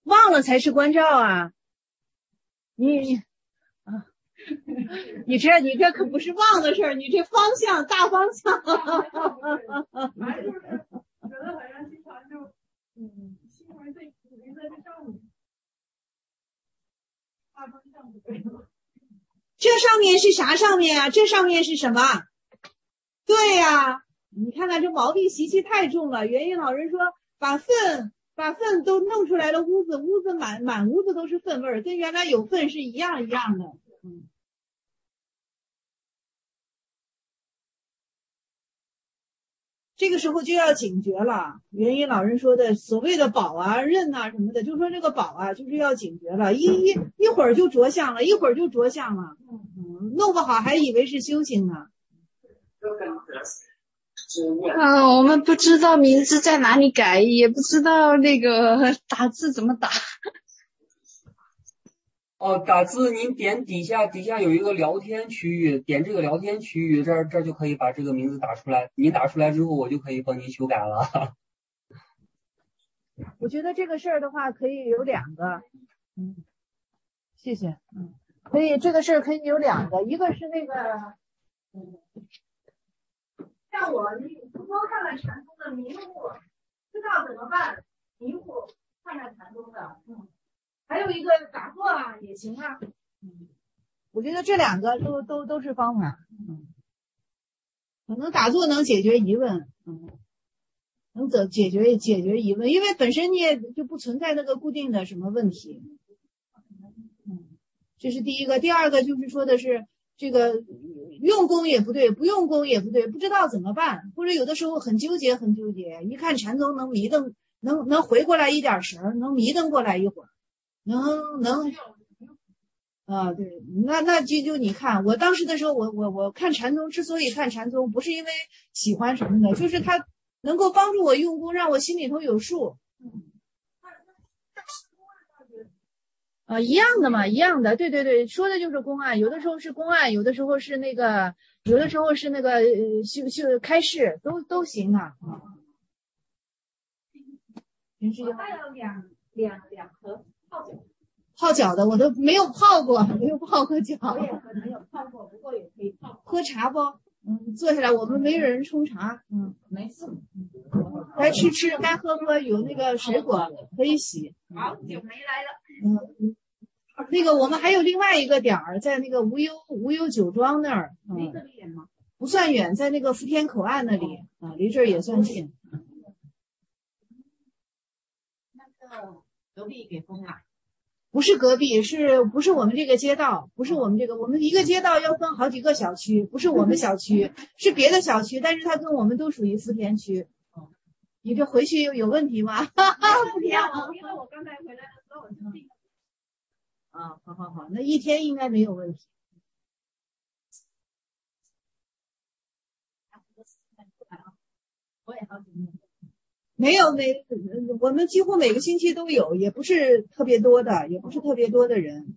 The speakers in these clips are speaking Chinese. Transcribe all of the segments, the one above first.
忘了才是关照啊！你啊，你这可不是忘的事儿，你这方向大方向。 还就是觉得好像经常就心怀对在这上面，大方向不对了。 这上面是啥上面啊？这上面是什么？对呀，你看看这毛病习气太重了。元婴老人说，把粪都弄出来了，屋子满屋子都是粪味儿，跟原来有粪是一样的。这个时候就要警觉了。元婴老人说的所谓的保啊、任啊什么的，就说这个保啊，就是要警觉了，一会儿就着相了，弄不好还以为是修行呢。 我们不知道名字在哪里改，也不知道那个打字怎么打。 打字您点底下有一个聊天区域，点这个聊天区域，这儿就可以把这个名字打出来。您打出来之后，我就可以帮您修改了。 我觉得这个事儿的话，可以有2个。谢谢。可以，这个事儿可以有2个，一个是那个，像我多看看禅宗的迷糊，知道怎么办？迷糊看看禅宗的，还有一个打坐啊也行啊。我觉得这2个都是方法。可能打坐能解决疑问，能解决疑问，因为本身你也就不存在那个固定的什么问题。这是第一个。第二个就是说的是这个用功也不对，不用功也不对，不知道怎么办，或者有的时候很纠结，一看禅宗能迷瞪，能回过来一点神，能迷瞪过来一会儿，能对，那就你看，我当时的时候，我看禅宗，之所以看禅宗，不是因为喜欢什么的，就是它能够帮助我用功，让我心里头有数。一样的嘛，一样的，对，说的就是公案，有的时候是公案，有的时候是那个开示，都行啊。我还有两盒泡脚的，我都没有泡过脚。我也可能有泡过，不过也可以泡。喝茶不？坐下来，我们没人冲茶。没事。该吃，该喝，有那个水果可以洗。好久没来了。那个我们还有另外一个点儿，在那个无忧酒庄那儿。离这里远吗？不算远，在那个福田口岸那里离这儿也算近。那个隔壁给封了。不是隔壁，不是我们这个街道，我们一个街道要分好几个小区，不是我们小区，是别的小区，但是它跟我们都属于福田区。你这回去有问题吗？福田，因为我刚才回来的时候我就订了。好，那一天应该没有问题。我也好几年。没有，我们几乎每个星期都有，也不是特别多的人。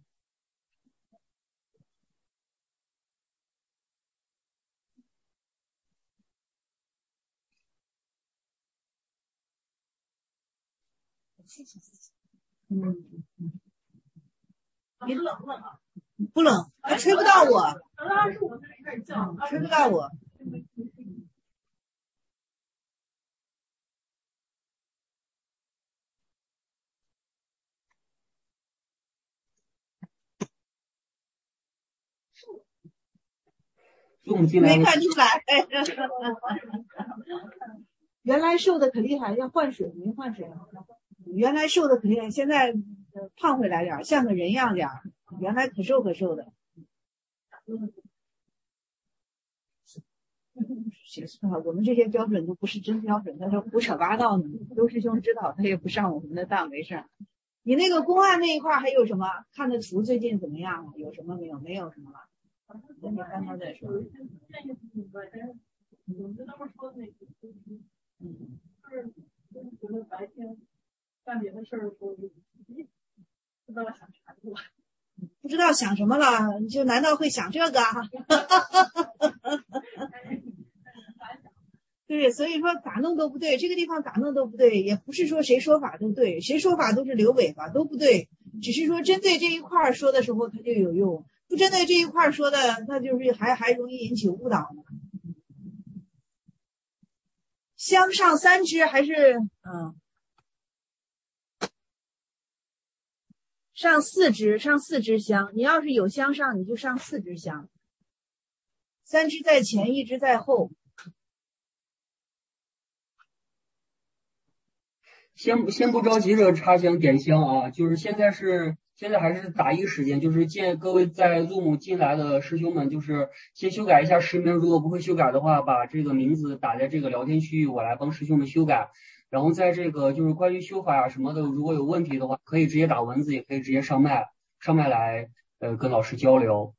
你冷不冷啊？不冷，吹不到我。吹不到我。没看出来。原来瘦的可厉害，要换水，没换水。原来瘦的可厉害，现在胖回来点，像个人样点。原来可瘦的。我们这些标准都不是真标准，他说胡扯八道呢。周师兄知道，他也不上我们的当，没事。你那个公案那一块还有什么看的图？最近怎么样？有什么没有？没有什么了。等你刚才再说。我就那么说那个，就是觉得白天干别的事儿的时候，不知道想啥了，不知道想什么了，就难道会想这个？ 对，所以说咋弄都不对，这个地方咋弄都不对，也不是说谁说法都对，谁说法都是留尾巴，都不对，只是说针对这一块说的时候它就有用，不针对这一块说的，那就是还容易引起误导呢。香上3支还是上4支，上4支香。你要是有香上，你就上4支香，3支在前，1支在后。 先不着急着插香点香啊，就是现在还是答疑时间，就是建各位在 Zoom 进来的师兄们，就是先修改一下实名，如果不会修改的话，把这个名字打在这个聊天区域，我来帮师兄们修改。然后在这个就是关于修法啊什么的，如果有问题的话，可以直接打文字，也可以直接上麦来跟老师交流。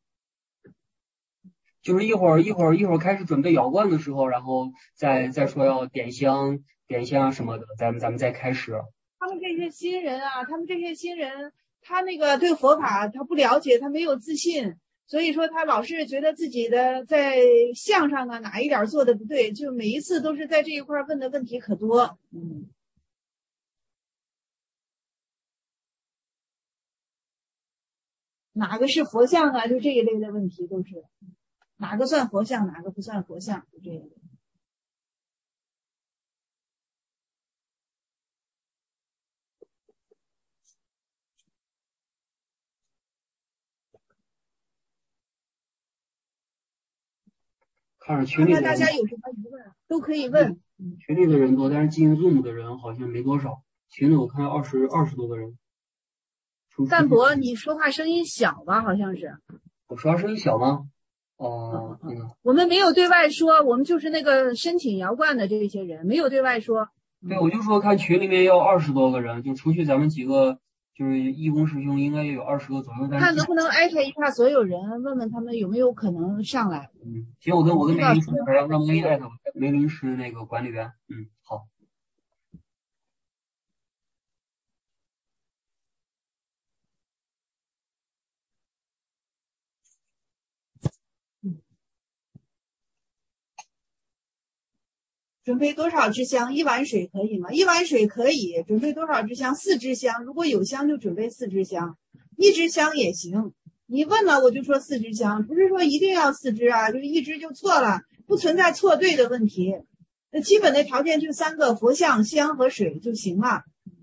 就是一会儿开始准备摇罐的时候，然后再说要点香什么的，咱们再开始。 他们这些新人，他那个对佛法他不了解，他没有自信，所以说他老是觉得自己的在相上啊哪一点做的不对，就每一次都是在这一块问的问题可多。哪个是佛像啊？就这一类的问题都是。哪个算佛像，哪个不算佛像，就这样。 看着群里的人， 大家有什么疑问都可以问。 群里的人多，但是进 Zoom 的人好像没多少。群里我看20多个人。 淡泊，你说话声音小吧？好像是。 我说话声音小吗？ 我们没有对外说，我们就是那个申请摇罐的这些人，没有对外说。 对，我就说看群里面要20多个人，就除去咱们几个就是义工师兄，应该也有20个左右。 看能不能艾特一下所有人，问问他们有没有可能上来。 行，我跟梅林说，让梅林艾特梅林是那个管理员。好。 准备多少支香？1碗水可以吗？1碗水可以。准备多少支香？4支香。如果有香就准备4支香，1支香也行。你问了我就说4支香，不是说一定要4支啊，就是1支就错了，不存在错对的问题。那基本的条件就3个：佛像、香和水就行了。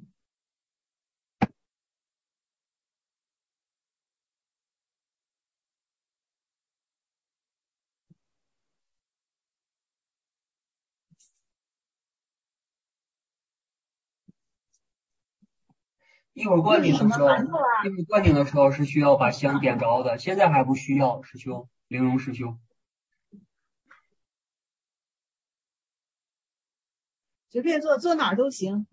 一会儿灌顶的时候是需要把香点着的，现在还不需要，师兄，玲珑师兄。 随便坐哪儿都行。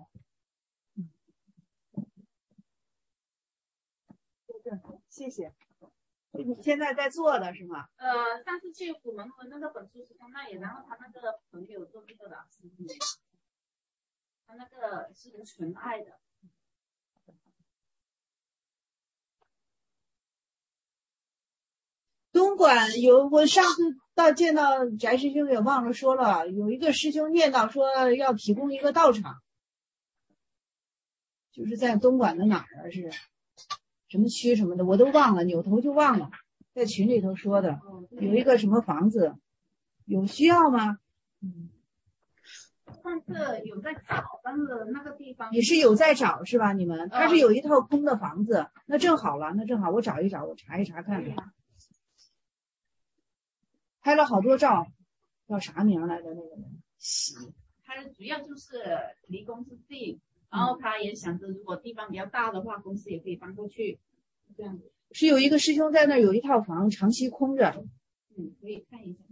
谢谢。你现在在做的是吗？ 上次去虎门和那个本初师兄那里，然后他那个朋友做这个的师兄，他那个是纯爱的。 东莞我上次见到翟师兄也忘了说了，有一个师兄念叨说要提供一个道场，就是在东莞的哪儿是什么区什么的，我都忘了，扭头就忘了，在群里头说的，有一个什么房子，有需要吗？ 上次有在找，但是那个地方你是有在找是吧？你们他是有一套空的房子，那正好了，我找一找，我查一查看看。拍了好多照，叫啥名来着？那个人他主要就是离公司近，然后他也想着如果地方比较大的话，公司也可以搬过去，这样子。 是有一个师兄在那儿有一套房，长期空着。 可以看一下。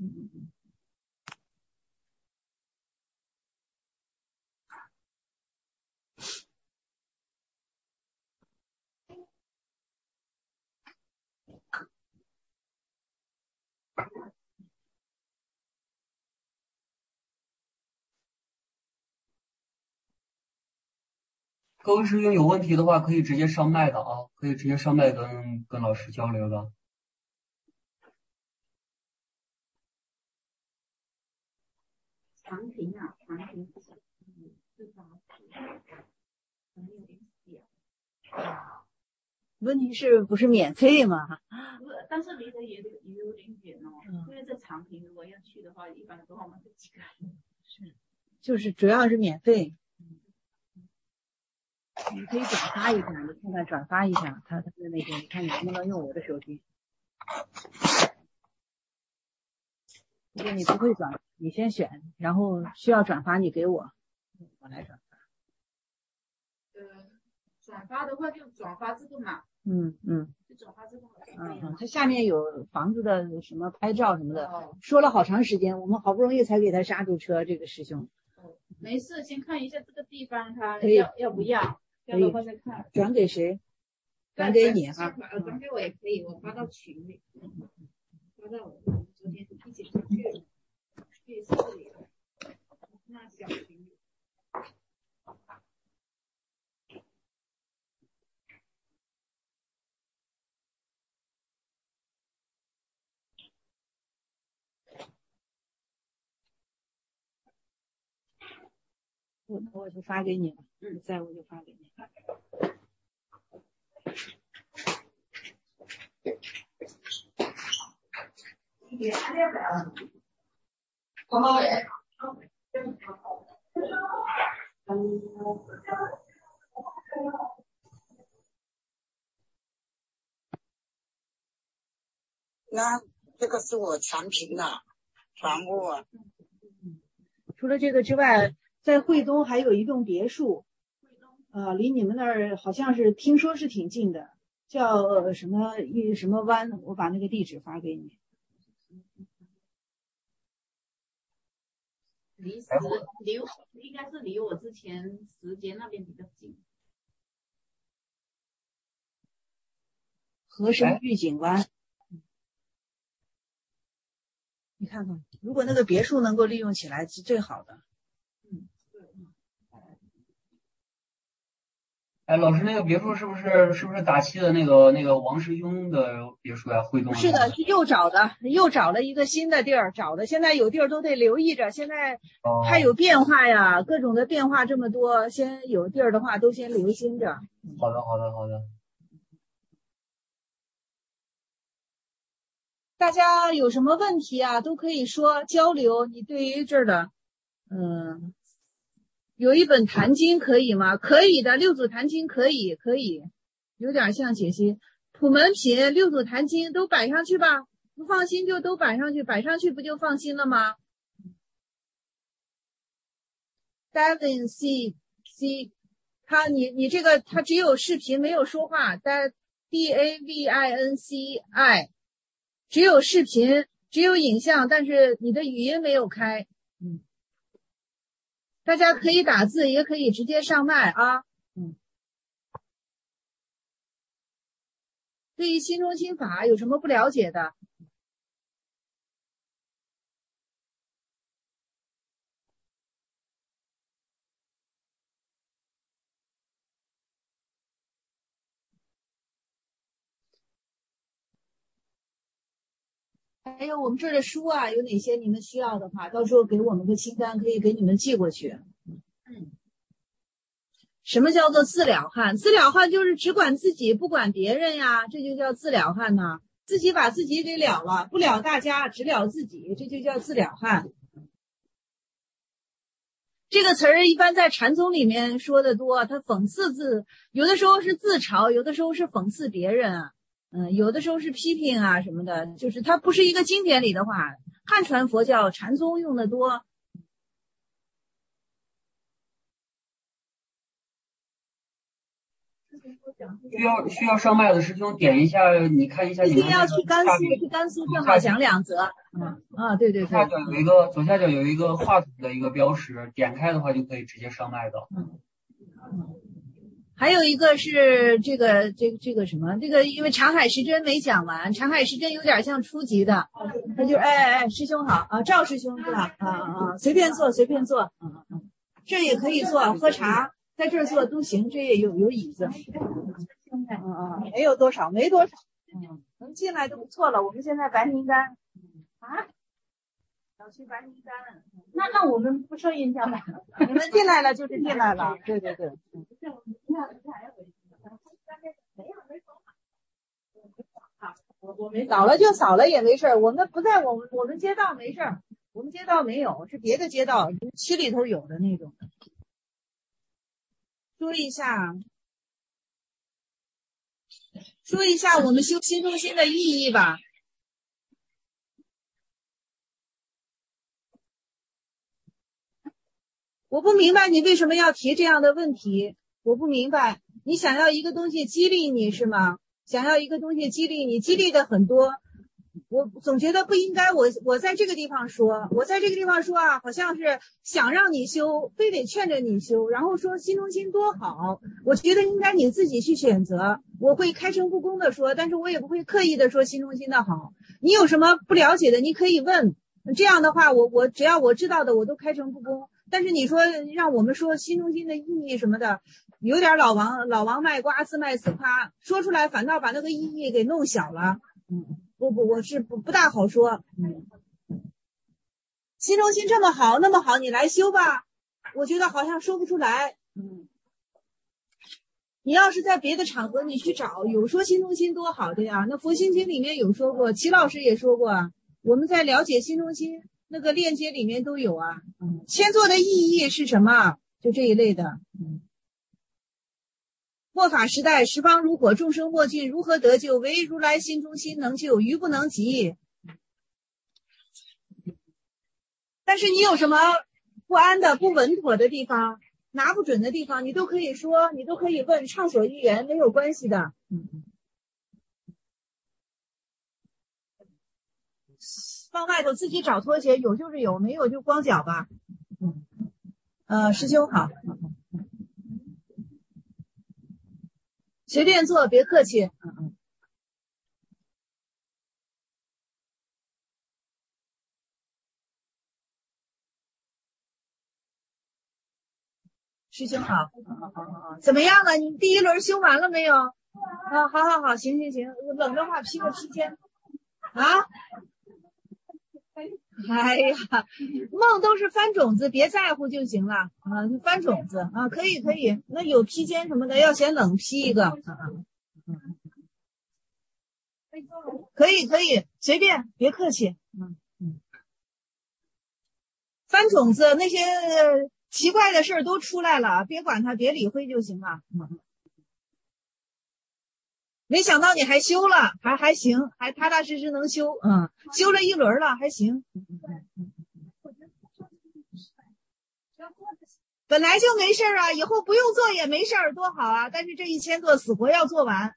各位师兄有问题的话，可以直接上麦的啊，可以直接上麦跟老师交流的。 长平啊，长平是80，可能有点小。 问题是不是免费嘛？ 不是，但是离得也有点远哦。因为这长平如果要去的话，一般的话我们就几个人。 是，就是主要是免费。你可以转发一下，你看看转发一下他的那个，你看你能不能用我的手机？如果你不会转，你先选，然后需要转发你给我，我来转发。 转发的话就转发这个嘛。就转发这个嘛。 它下面有房子的什么拍照什么的，说了好长时间，我们好不容易才给他刹住车，这个师兄。 没事，先看一下这个地方他要不要。 可以，转给谁？转给你哈。 转给我也可以，我发到群里，发到我昨天一起出去市里那小群里。 我就发给你了，在我就发给你。 那这个是我产品的船务啊。 除了这个之外，在惠东还有一栋别墅，离你们那儿好像是听说是挺近的，叫什么湾，我把那个地址发给你。 应该是离我之前时间那边比较近。 和生御景湾，你看看，如果那个别墅能够利用起来是最好的。 哎，老师，那个别墅是不是打七的那个王师兄的别墅呀？惠东是的，是又找了一个新的地儿，现在有地儿都得留意着，现在还有变化呀，各种的变化这么多，先有地儿的话都先留心着。 好的。 大家有什么问题啊，都可以说交流。你对于这儿的，有一本《坛经》可以吗？可以的，六祖坛经可以，有点像解析。普门品、六祖坛经都摆上去吧，不放心就都摆上去，摆上去不就放心了吗 ？Davin C， 你这个他只有视频没有说话 ，DAVINCI。只有视频，只有影像，但是你的语音没有开。大家可以打字，也可以直接上麦啊。对于新中心法有什么不了解的？还有我们这儿的书啊，有哪些你们需要的话，到时候给我们个清单，可以给你们寄过去。什么叫做自了汉？自了汉就是只管自己不管别人呀，这就叫自了汉呐。自己把自己给了了，不了大家，只了自己，这就叫自了汉。这个词儿一般在禅宗里面说的多，它讽刺有的时候是自嘲，有的时候是讽刺别人啊。有的时候是批评啊什么的，就是它不是一个经典里的话，汉传佛教禅宗用的多。 需要上麦的师兄点一下，你看一下你们。 一定要去甘肃正好讲2则。对。左下角有一个话筒的一个标识，点开的话就可以直接上麦的。 还有一个是这个什么，这个因为长海时针没讲完，长海时针有点像初级的，他就师兄好啊，赵师兄是吧？随便坐，这也可以坐，喝茶在这儿坐都行，这也有椅子。没多少，能进来就不错了。我们现在白名单啊， 小区白名单。 那我们不收印象了，你们进来了就是进来了，对对对。我没扫了就扫了也没事，我们不在我们街道没事，我们街道没有，是别的街道区里头有的那种。说一下我们修新中心的意义吧。我不明白你为什么要提这样的问题，我不明白，你想要一个东西激励你是吗？想要一个东西激励你，激励的很多，我总觉得不应该我在这个地方说啊，好像是想让你修，非得劝着你修，然后说新中心多好，我觉得应该你自己去选择，我会开诚布公的说，但是我也不会刻意的说新中心的好，你有什么不了解的你可以问，这样的话我只要我知道的我都开诚布公，但是你说让我们说新中心的意义什么的，有点老王卖瓜自卖自夸，说出来反倒把那个意义给弄小了。我是不大好说。新中心这么好那么好，你来修吧，我觉得好像说不出来。你要是在别的场合你去找，有说新中心多好的呀，那佛心经里面有说过，齐老师也说过啊，我们在了解新中心那个链接里面都有啊。签座的意义是什么？就这一类的。末法时代，十方如火，众生莫尽，如何得救？唯如来心中心能救，愚不能及。但是你有什么不安的、不稳妥的地方，拿不准的地方，你都可以说，你都可以问，畅所欲言，没有关系的。放外头自己找拖鞋，有就是有，没有就光脚吧。师兄好。随便坐，别客气。师兄好。怎么样了？你第一轮修完了没有？好，行，冷的话披个披肩。哎呀，梦都是翻种子，别在乎就行了翻种子可以，那有披肩什么的，要嫌冷披一个可以，随便，别客气。翻种子那些奇怪的事都出来了，别管它，别理会就行了。没想到你还修了，还行，还踏踏实实能修，修了一轮了，还行。本来就没事啊，以后不用做也没事，多好啊！但是这1000座死活要做完。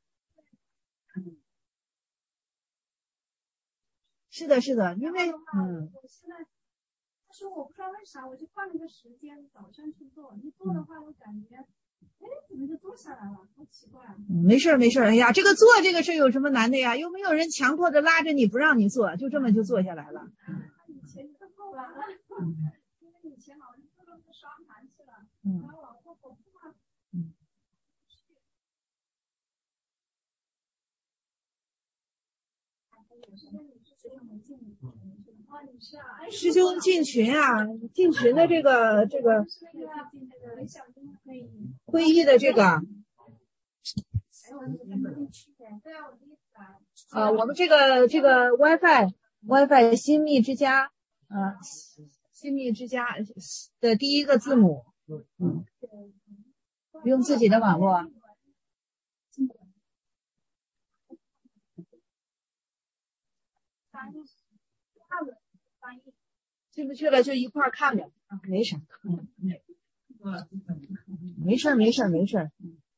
是的，因为我现在，但是我不知道为啥，我就换了个时间，早上去做。一做的话，我感觉，怎么就坐下来了？好奇怪。 没事。哎呀，这个做这个事有什么难的呀？又没有人强迫着拉着你不让你做，就这么就坐下来了。 以前就做完了，因为以前老是做到刷盘去了，然后往后我不怕。 师兄进群啊，进群的这个会议的这个我们这个 WiFi 新密之家新密之家的第一个字母用自己的网络进不去了就一块看着没啥没事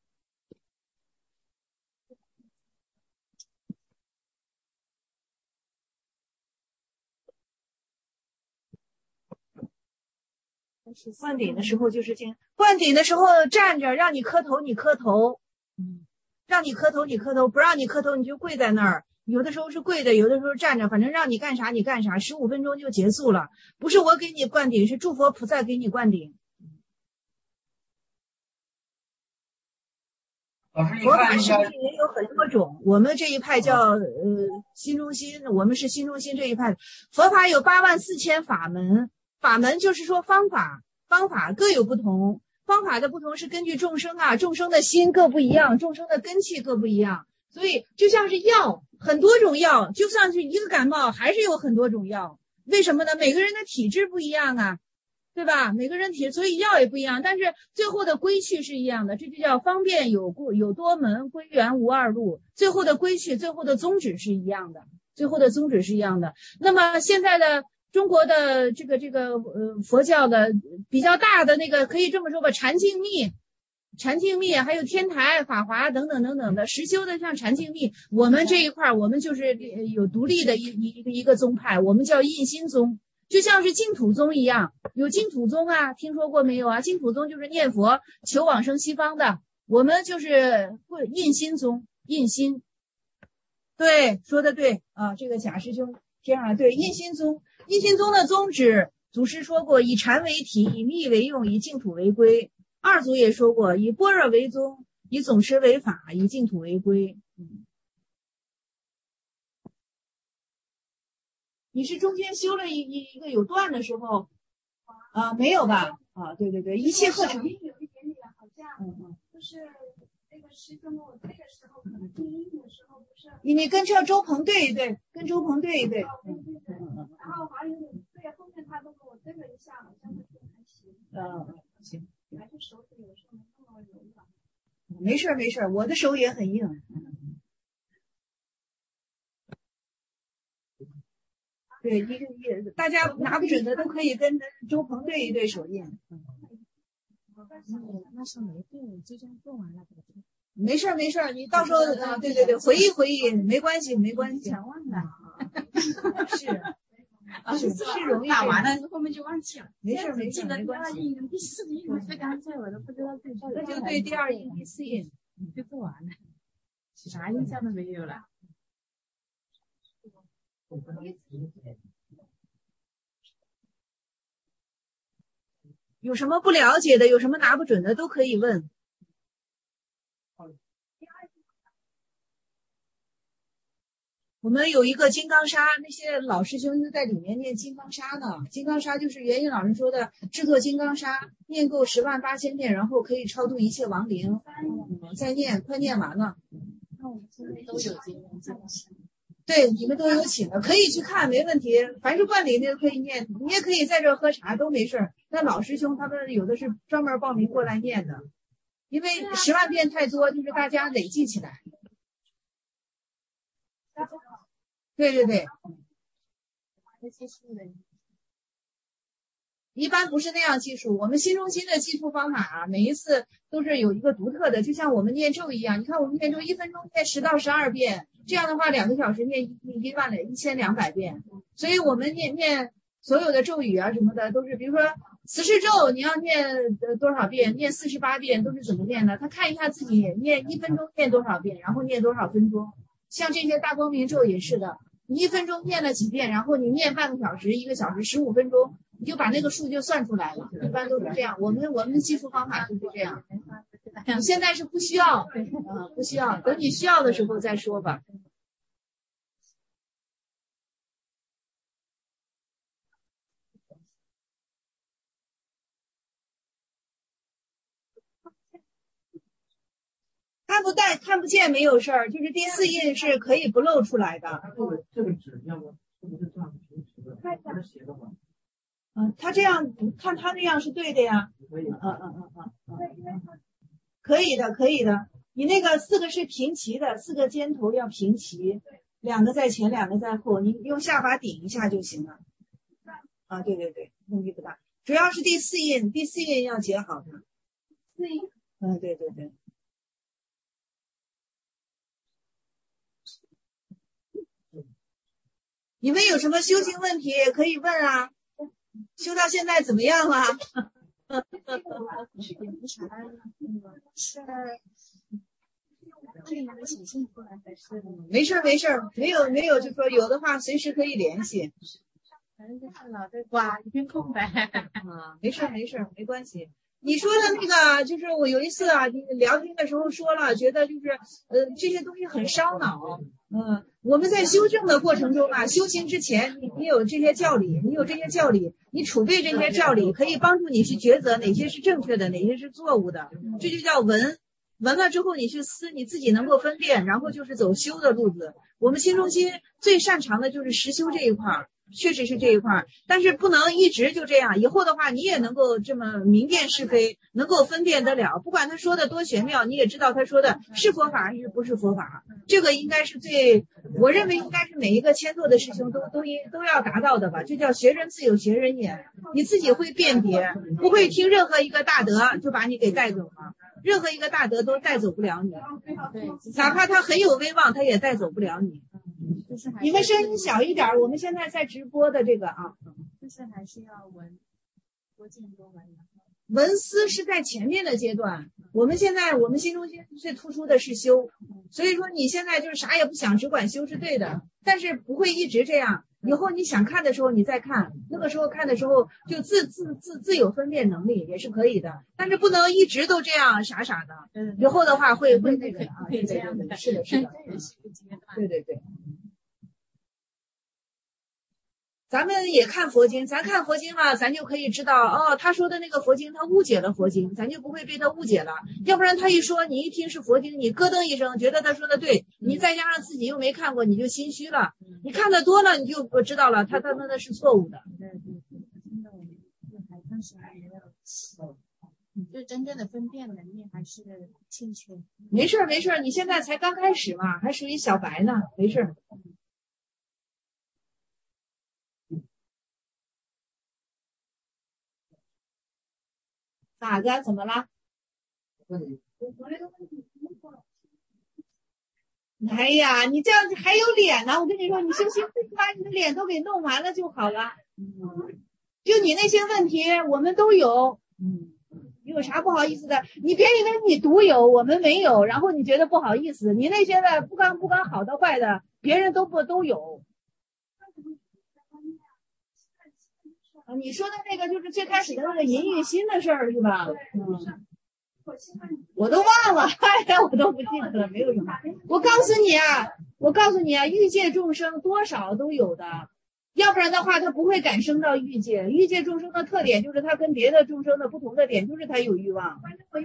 灌顶的时候就是这样，灌顶的时候站着，让你磕头你磕头，让你磕头你磕头，不让你磕头你就跪在那儿。有的时候是跪着，有的时候站着，反正让你干啥你干啥，15分钟就结束了。不是我给你灌顶，是诸佛菩萨给你灌顶。 老师，你佛法看一下， 实际也有很多种，我们这一派叫新中心，我们是新中心这一派。佛法有84000法门，法门就是说方法各有不同，方法的不同是根据众生的心各不一样，众生的根气各不一样，所以就像是药，很多种药，就算是一个感冒，还是有很多种药。为什么呢？每个人的体质不一样啊。对吧？每个人所以药也不一样，但是最后的归去是一样的，这就叫方便有多门，归元无二路。最后的归去，最后的宗旨是一样的，那么现在的中国的这个佛教的比较大的那个，可以这么说吧，禅净密，还有天台、法华等等等等的实修的，像禅净密，我们这一块我们就是有独立的一个宗派，我们叫印心宗。就像是净土宗一样，有净土宗啊，听说过没有啊？净土宗就是念佛求往生西方的，我们就是印心宗，印心。对，说的对啊，这个贾师兄这样对，印心宗的宗旨，祖师说过，以禅为体，以密为用，以净土为归。二祖也说过，以般若为宗，以总持为法，以净土为归。你是中间修了一个有断的时候啊？没有吧？啊，对，一切课程有一点点好像，就是那个师兄，我这个时候可能第一的时候不是你跟着周鹏对一对，跟周鹏对一对。 然后还有对，后面他都给我对了一下，好像是还行。 行。 还是手指有时候没那么柔软。 没事，我的手也很硬。对，大家拿不准的都可以跟周鹏对一对手印。 那是没对，就这样做完了。 没事，你到时候对，回忆，没关系。 想忘了。 是容易打完了后面就忘记了。 没事，没关系。 第二印、第四印最干脆，我都不知道自己。 那就对第二印、第四印， 就做完了，啥印象都没有了。 有什么不了解的，有什么拿不准的，都可以问。我们有一个金刚砂，那些老师兄就在里面念金刚砂呢。金刚砂就是元英老师说的制作金刚砂，念够108000遍，然后可以超度一切亡灵。再念，快念完了。 那我们现在都有金刚砂。 对，你们都有请的，可以去看，没问题。凡是观里的都可以念，你也可以在这喝茶，都没事。那老师兄他们有的是专门报名过来念的，因为10万遍太多，就是大家累计起来。对，一般不是那样计数。我们新中心的计数方法啊，每一次都是有一个独特的，就像我们念咒一样。你看我们念咒1分钟念10到12遍，这样的话2个小时念1200遍。所以我们念所有的咒语啊什么的，都是比如说慈氏咒，你要念多少遍，念48遍，都是怎么念的？他看一下自己念1分钟念多少遍，然后念多少分钟。像这些大光明咒也是的，你1分钟念了几遍，然后你念半个小时、1个小时、15分钟，你就把那个数就算出来了。一般都是这样，我们的计数方法就是这样。你现在是不需要，不需要，等你需要的时候再说吧。看不见没有事儿，就是第4印是可以不露出来的。 这个纸要不是不是这样平时的，不是斜的吗？ 他这样看他这样是对的呀。可以的，可以的。你那个4个是平齐的，4个尖头要平齐，2个在前，2个在后，你用下巴顶一下就行了。啊，对，问题不大。主要是第4印要结好的。 4印。 对。你们有什么修行问题也可以问啊，修到现在怎么样了？没事，没有就说有的话随时可以联系。 反正就是脑袋瓜一片空白。 没事，没关系。 你说的那个，就是我有一次啊，你聊天的时候说了，觉得就是这些东西很烧脑。我们在修正的过程中啊，修行之前，你有这些教理，你储备这些教理，可以帮助你去抉择哪些是正确的，哪些是错误的，这就叫闻。闻了之后你去思，你自己能够分辨，然后就是走修的路子。我们新中心最擅长的就是实修这一块，确实是这一块，但是不能一直就这样。以后的话，你也能够这么明辨是非，能够分辨得了。不管他说的多玄妙，你也知道他说的是佛法还是不是佛法。这个应该是我认为应该是每一个签座的师兄都要达到的吧。这叫学人自有学人也，你自己会辨别，不会听任何一个大德就把你给带走了。任何一个大德都带走不了你，哪怕他很有威望，他也带走不了你。你们声音小一点，我们现在在直播的这个啊， 就是还是要闻，多见多闻。 闻思是在前面的阶段，我们新中心最突出的是修，所以说你现在就是啥也不想，只管修是对的，但是不会一直这样。以后你想看的时候你再看，那个时候看的时候就自有分辨能力也是可以的，但是不能一直都这样傻傻的。以后的话会那个啊，对，是的，对。咱们也看佛经，咱看佛经了，咱就可以知道他说的那个佛经他误解了佛经，咱就不会被他误解了。要不然他一说，你一听是佛经，你咯噔一声觉得他说的对，你再加上自己又没看过，你就心虚了。你看的多了，你就知道了他那是错误的。 就真正的分辨能力还是欠缺。 没事，你现在才刚开始嘛，还属于小白呢，没事。哪个？怎么了？哎呀，你这样子还有脸呢？我跟你说，你修心把你的脸都给弄完了就好了。就你那些问题，我们都有。有啥不好意思的？你别以为你独有，我们没有，然后你觉得不好意思。你那些的不管好的坏的，别人都有。你说的那个就是最开始的那个淫欲心的事儿是吧？我都忘了，我都不记得了，没有什么。我告诉你啊，欲界众生多少都有的，要不然的话他不会感生到欲界。欲界众生的特点就是他跟别的众生的不同的点就是他有欲望。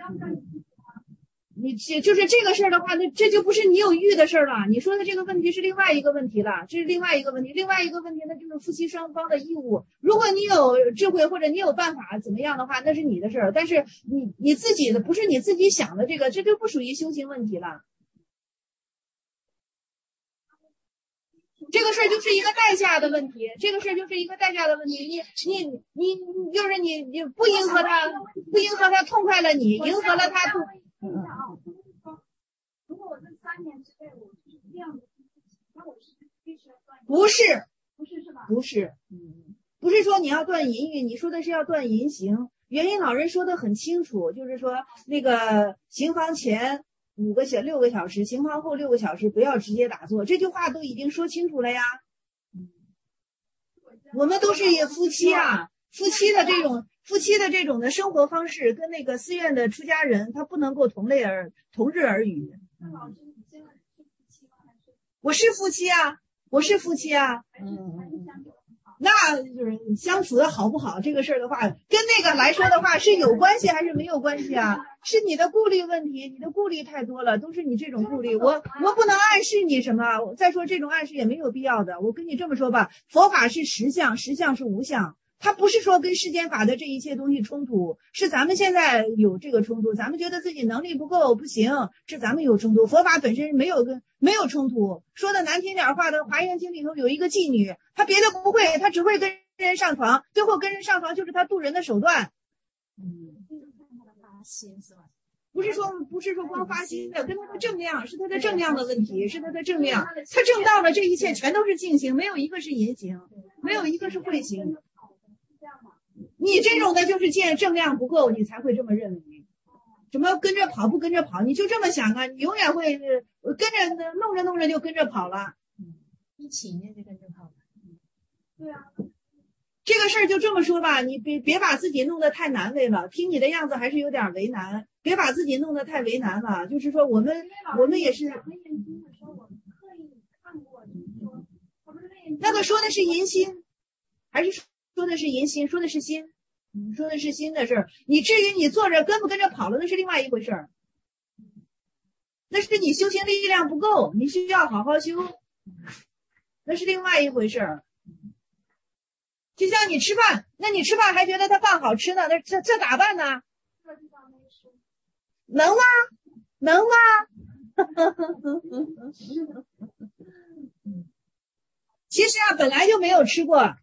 你就是这个事儿的话，那这就不是你有欲的事儿了。你说的这个问题是另外一个问题了，这是另外一个问题。另外一个问题那就是夫妻双方的义务。如果你有智慧或者你有办法怎么样的话，那是你的事儿。但是你自己的不是你自己想的这个，这就不属于修行问题了。这个事儿就是一个代价的问题，你就是你不迎合他痛快了你，迎合了他如果我这3年之内我就是这样的，那我是必须要断。 不是是吧？ 不是说你要断淫欲，你说的是要断淫行。元音老人说的很清楚，就是说那个行房前6个小时，行房后6个小时不要直接打坐，这句话都已经说清楚了呀。我们都是夫妻啊，夫妻的这种的生活方式跟那个寺院的出家人他不能够同日而语。我是夫妻啊。那就是相处的好不好这个事儿的话，跟那个来说的话是有关系还是没有关系啊？是你的顾虑问题，你的顾虑太多了，都是你这种顾虑。我不能暗示你什么，再说这种暗示也没有必要的。我跟你这么说吧，佛法是实相，实相是无相，它不是说跟世间法的这一切东西冲突，是咱们现在有这个冲突，咱们觉得自己能力不够不行，是咱们有冲突。佛法本身没有冲突。说的难听点话的，《华严经》里头有一个妓女，她别的不会，她只会跟人上床，最后跟人上床就是她渡人的手段。不是说光发心的，跟他的正量是他的正量的问题，是他的正量，他正到了这一切全都是净行，没有一个是淫行，没有一个是秽行。你这种的就是见正量不够，你才会这么认为。什么跟着跑不跟着跑，你就这么想啊，你永远会跟着弄着就跟着跑了。 一起那就跟着跑了。对啊， 这个事儿就这么说吧，你别把自己弄得太难为了，听你的样子还是有点为难，别把自己弄得太为难了。就是说我们也是。那个说的是淫心，还是说的是淫心？说的是心，说的是心的事儿。你至于你坐着跟不跟着跑了，那是另外一回事儿。那是你修行力量不够，你需要好好修，那是另外一回事儿。就像你吃饭，那你吃饭还觉得他饭好吃呢，那这咋办呢？能吗？能吗？其实啊，本来就没有吃过。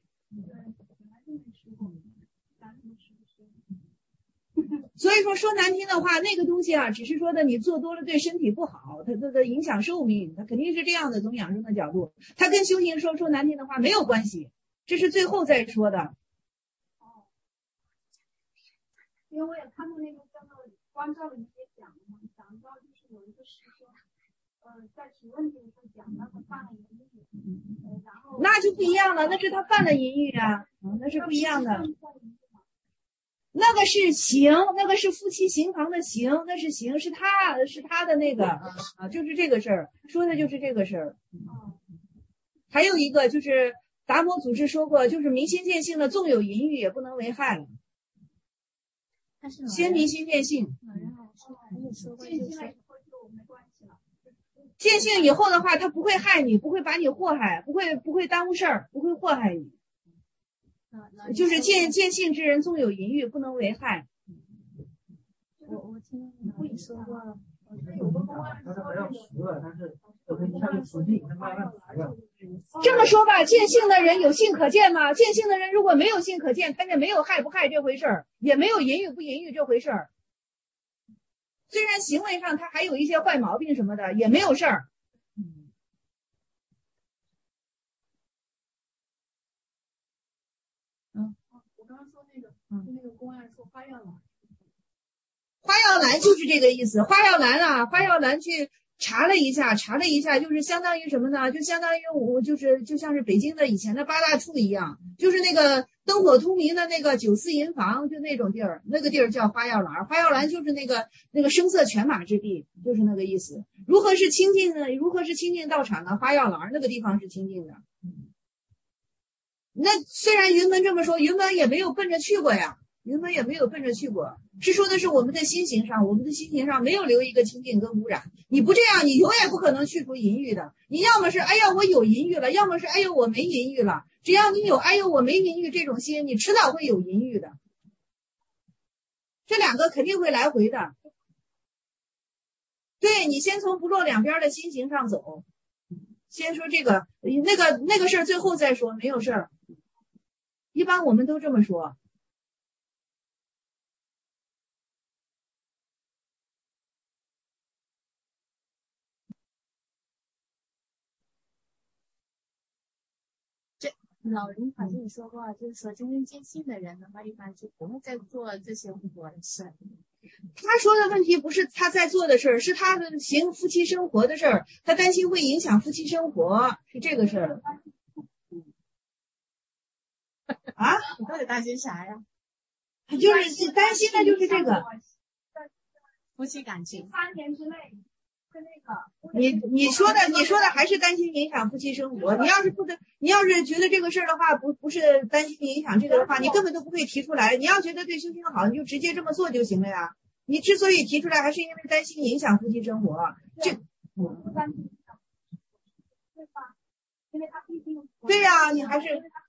所以说难听的话，那个东西啊，只是说的你做多了对身体不好，它影响寿命，它肯定是这样的。从养生的角度，它跟修行说难听的话没有关系，这是最后再说的。 因为我也看到那个叫做关照的一些讲嘛，讲到就是有一个师兄，在提问题的时候讲到他犯了淫欲，然后那就不一样了，那是他犯了淫欲啊，那是不一样的。那个是行，那个是夫妻行房的行，那是行，是他的那个啊，就是这个事儿，说的就是这个事儿。还有一个就是达摩祖师说过，就是明心见性的，纵有淫欲也不能为害了。先明心见性，见性以后的话，他不会害你，不会把你祸害，不会耽误事儿，不会祸害你。就是见性之人，纵有淫欲，不能为害。 我听你说过了， 这么说吧，见性的人有性可见吗？见性的人如果没有性可见，他也没有害不害这回事儿，也没有淫欲不淫欲这回事儿。虽然行为上他还有一些坏毛病什么的，也没有事儿。 我刚刚说那个公案说花药兰。 花药兰就是这个意思。花药兰去查了一下，就是相当于什么呢？就相当于就像是北京的以前的八大处一样，就是那个灯火通明的那个酒肆银房，就那种地儿，那个地儿叫花药兰。花药兰就是那个声色犬马之地，就是那个意思。如何是清净呢？如何是清净道场呢？花药兰那个地方是清净的。那虽然云门这么说，云门也没有奔着去过呀。是说的是我们的心行上，没有留一个清净跟污染。你不这样，你永远不可能去除淫欲的。你要么是哎呀我有淫欲了，要么是哎呦我没淫欲了。只要你有哎呦我没淫欲这种心，你迟早会有淫欲的。这两个肯定会来回的。对，你先从不落两边的心行上走。先说这个那个事儿，最后再说，没有事儿。一般我们都这么说。 老人好像也说过，就是说真正见性的人的话，一般就不会再做这些无果的事。 他说的问题不是他在做的事儿，是他的行夫妻生活的事儿，他担心会影响夫妻生活，是这个事儿。啊？ 你到底担心啥呀？ 就是担心的就是这个夫妻感情。 3年之内。 你说的还是担心影响夫妻生活。你要是觉得这个事儿的话，不是担心影响这个的话，你根本都不会提出来。你要觉得对修行好，你就直接这么做就行了呀。你之所以提出来，还是因为担心影响夫妻生活。对呀，你还是。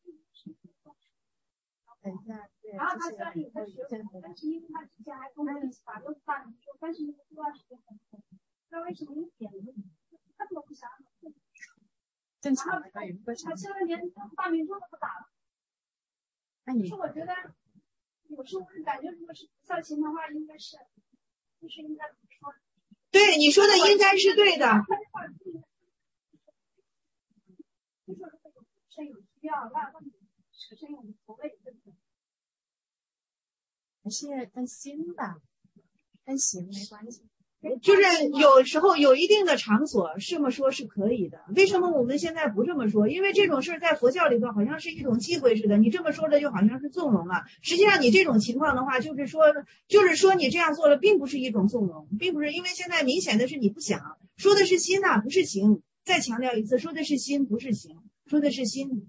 然后他虽然有在学，但是因为他之前还跟我一起把这饭做，但是这段时间很苦。那为什么一点他怎么不想？ 正常的，他现在连大明珠都不打了。就是我觉得，有时候感觉如果是菩萨行的话，应该是，就是应该怎么说？ 对，你说的应该是对的。 就是如果有身有需要，那此生也无所谓，对不对？ 还是跟心吧，跟行没关系。 就是有时候有一定的场所这么说是可以的。为什么我们现在不这么说？因为这种事在佛教里头好像是一种忌讳似的，你这么说了就好像是纵容了。实际上你这种情况的话，就是说你这样做了并不是一种纵容，并不是，因为现在明显的是你不想，说的是心呐，不是行。再强调一次，说的是心，不是行，说的是心。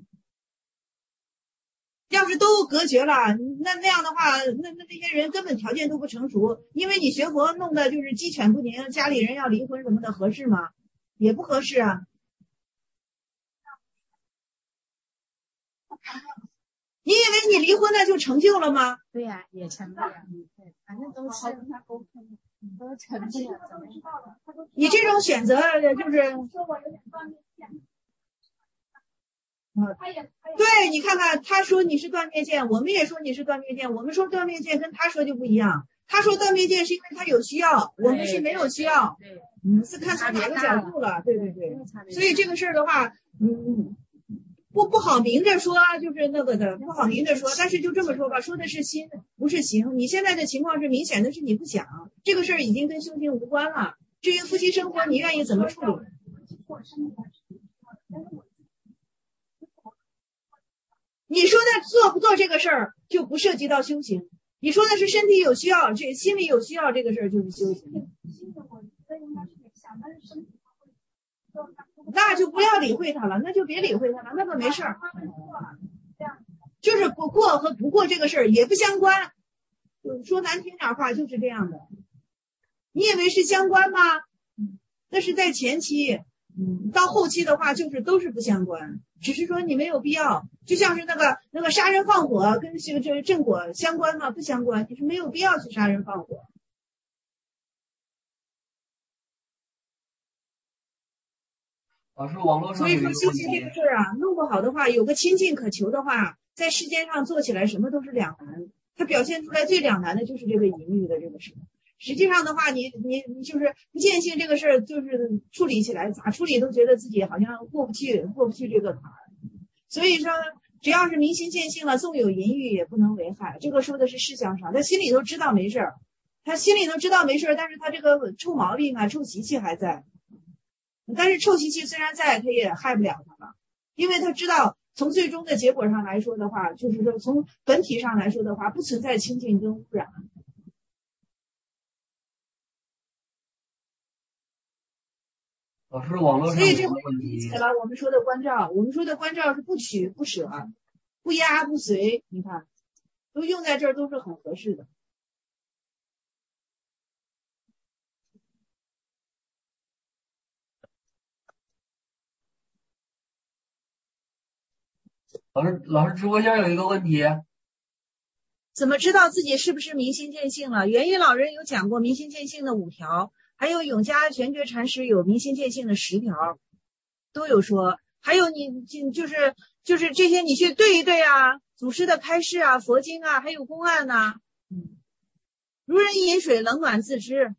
要是都隔绝了，那样的话，那些人根本条件都不成熟，因为你学佛弄的就是鸡犬不宁，家里人要离婚什么的，合适吗？也不合适啊。你以为你离婚了就成就了吗？ 对呀、也成不了。对，反正都是都成不了。 你这种选择就是说我有点断灭见。 对，你看看，他说你是断灭见，我们也说你是断灭见，我们说断灭见跟他说就不一样。他说断灭见是因为他有需要，我们是没有需要，是看从哪个角度了，对对对。所以这个事儿的话，不好明着说，就是那个的，不好明着说，但是就这么说吧，说的是心，不是行。你现在的情况是明显的是你不想，这个事儿已经跟修行无关了。至于夫妻生活，你愿意怎么处理？你说的做不做这个事儿就不涉及到修行，你说的是身体有需要，这心里有需要，这个事儿就是修行。那就不要理会他了，那就别理会他了，那个没事儿。就是过和不过这个事儿也不相关，说难听点话就是这样的。你以为是相关吗？那是在前期，到后期的话就是都是不相关，只是说你没有必要。就像是那个杀人放火跟这正果相关吗？不相关，你是没有必要去杀人放火。 老师，网络上所以说修行这个事儿啊，弄不好的话，有个亲近可求的话，在世间上做起来什么都是两难。它表现出来最两难的就是这个淫欲的这个事。实际上的话，你就是不见性这个事儿，就是处理起来咋处理都觉得自己好像过不去这个坎儿。所以说，只要是明心见性了，纵有淫欲也不能为害。这个说的是事项上，他心里头知道没事儿，但是他这个臭毛病啊、臭习气还在。但是臭习气虽然在，他也害不了他了，因为他知道从最终的结果上来说的话，就是说从本体上来说的话，不存在清净跟污染。 老师，网络上所以这回问题理解了我们说的关照，我们说的关照是不取不舍，不压不随，你看都用在这儿都是很合适的。 老师，直播间有一个问题， 怎么知道自己是不是明心见性了？元一老人有讲过明心见性的5条，还有永嘉玄觉禅师有明心见性的10条，都有说。还有你就是这些你去对一对啊，祖师的开示啊，佛经啊，还有公案呐，如人饮水，冷暖自知。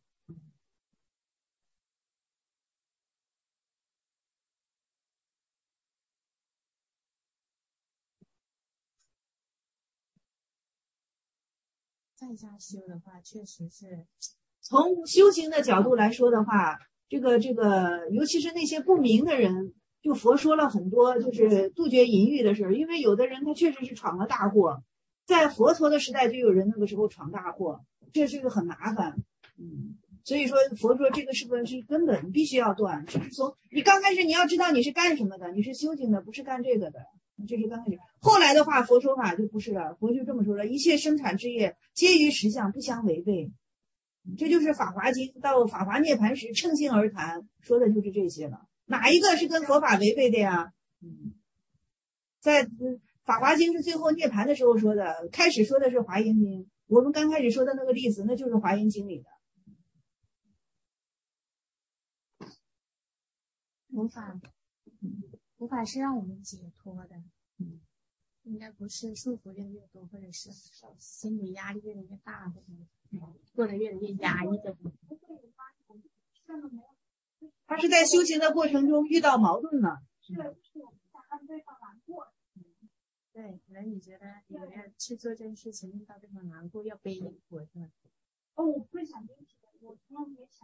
在家修的话，确实是从修行的角度来说的话，这个，尤其是那些不明的人，就佛说了很多，就是杜绝淫欲的事儿。因为有的人他确实是闯了大祸，在佛陀的时代就有人那个时候闯大祸，这是个很麻烦。所以说佛说这个是不是根本必须要断？就是从你刚开始你要知道你是干什么的，你是修行的，不是干这个的。这是刚开始，后来的话，佛说法就不是了。佛就这么说了：一切生产之业，皆于实相，不相违背。这就是《法华经》到《法华涅盘时》乘性而谈，说的就是这些了。哪一个是跟佛法违背的呀？在《法华经》是最后涅盘的时候说的，开始说的是《华严经》。我们刚开始说的那个例子，那就是《华严经》里的。 佛法是让我们解脱的，应该不是束缚越来越多，或者是心理压力越来越大的，过得越来越压抑的。 他是在修行的过程中遇到矛盾了。 对，可能你觉得你要去做这件事情，令到对方难过，要背一会儿，是吧？ 我不会想这个，我从来没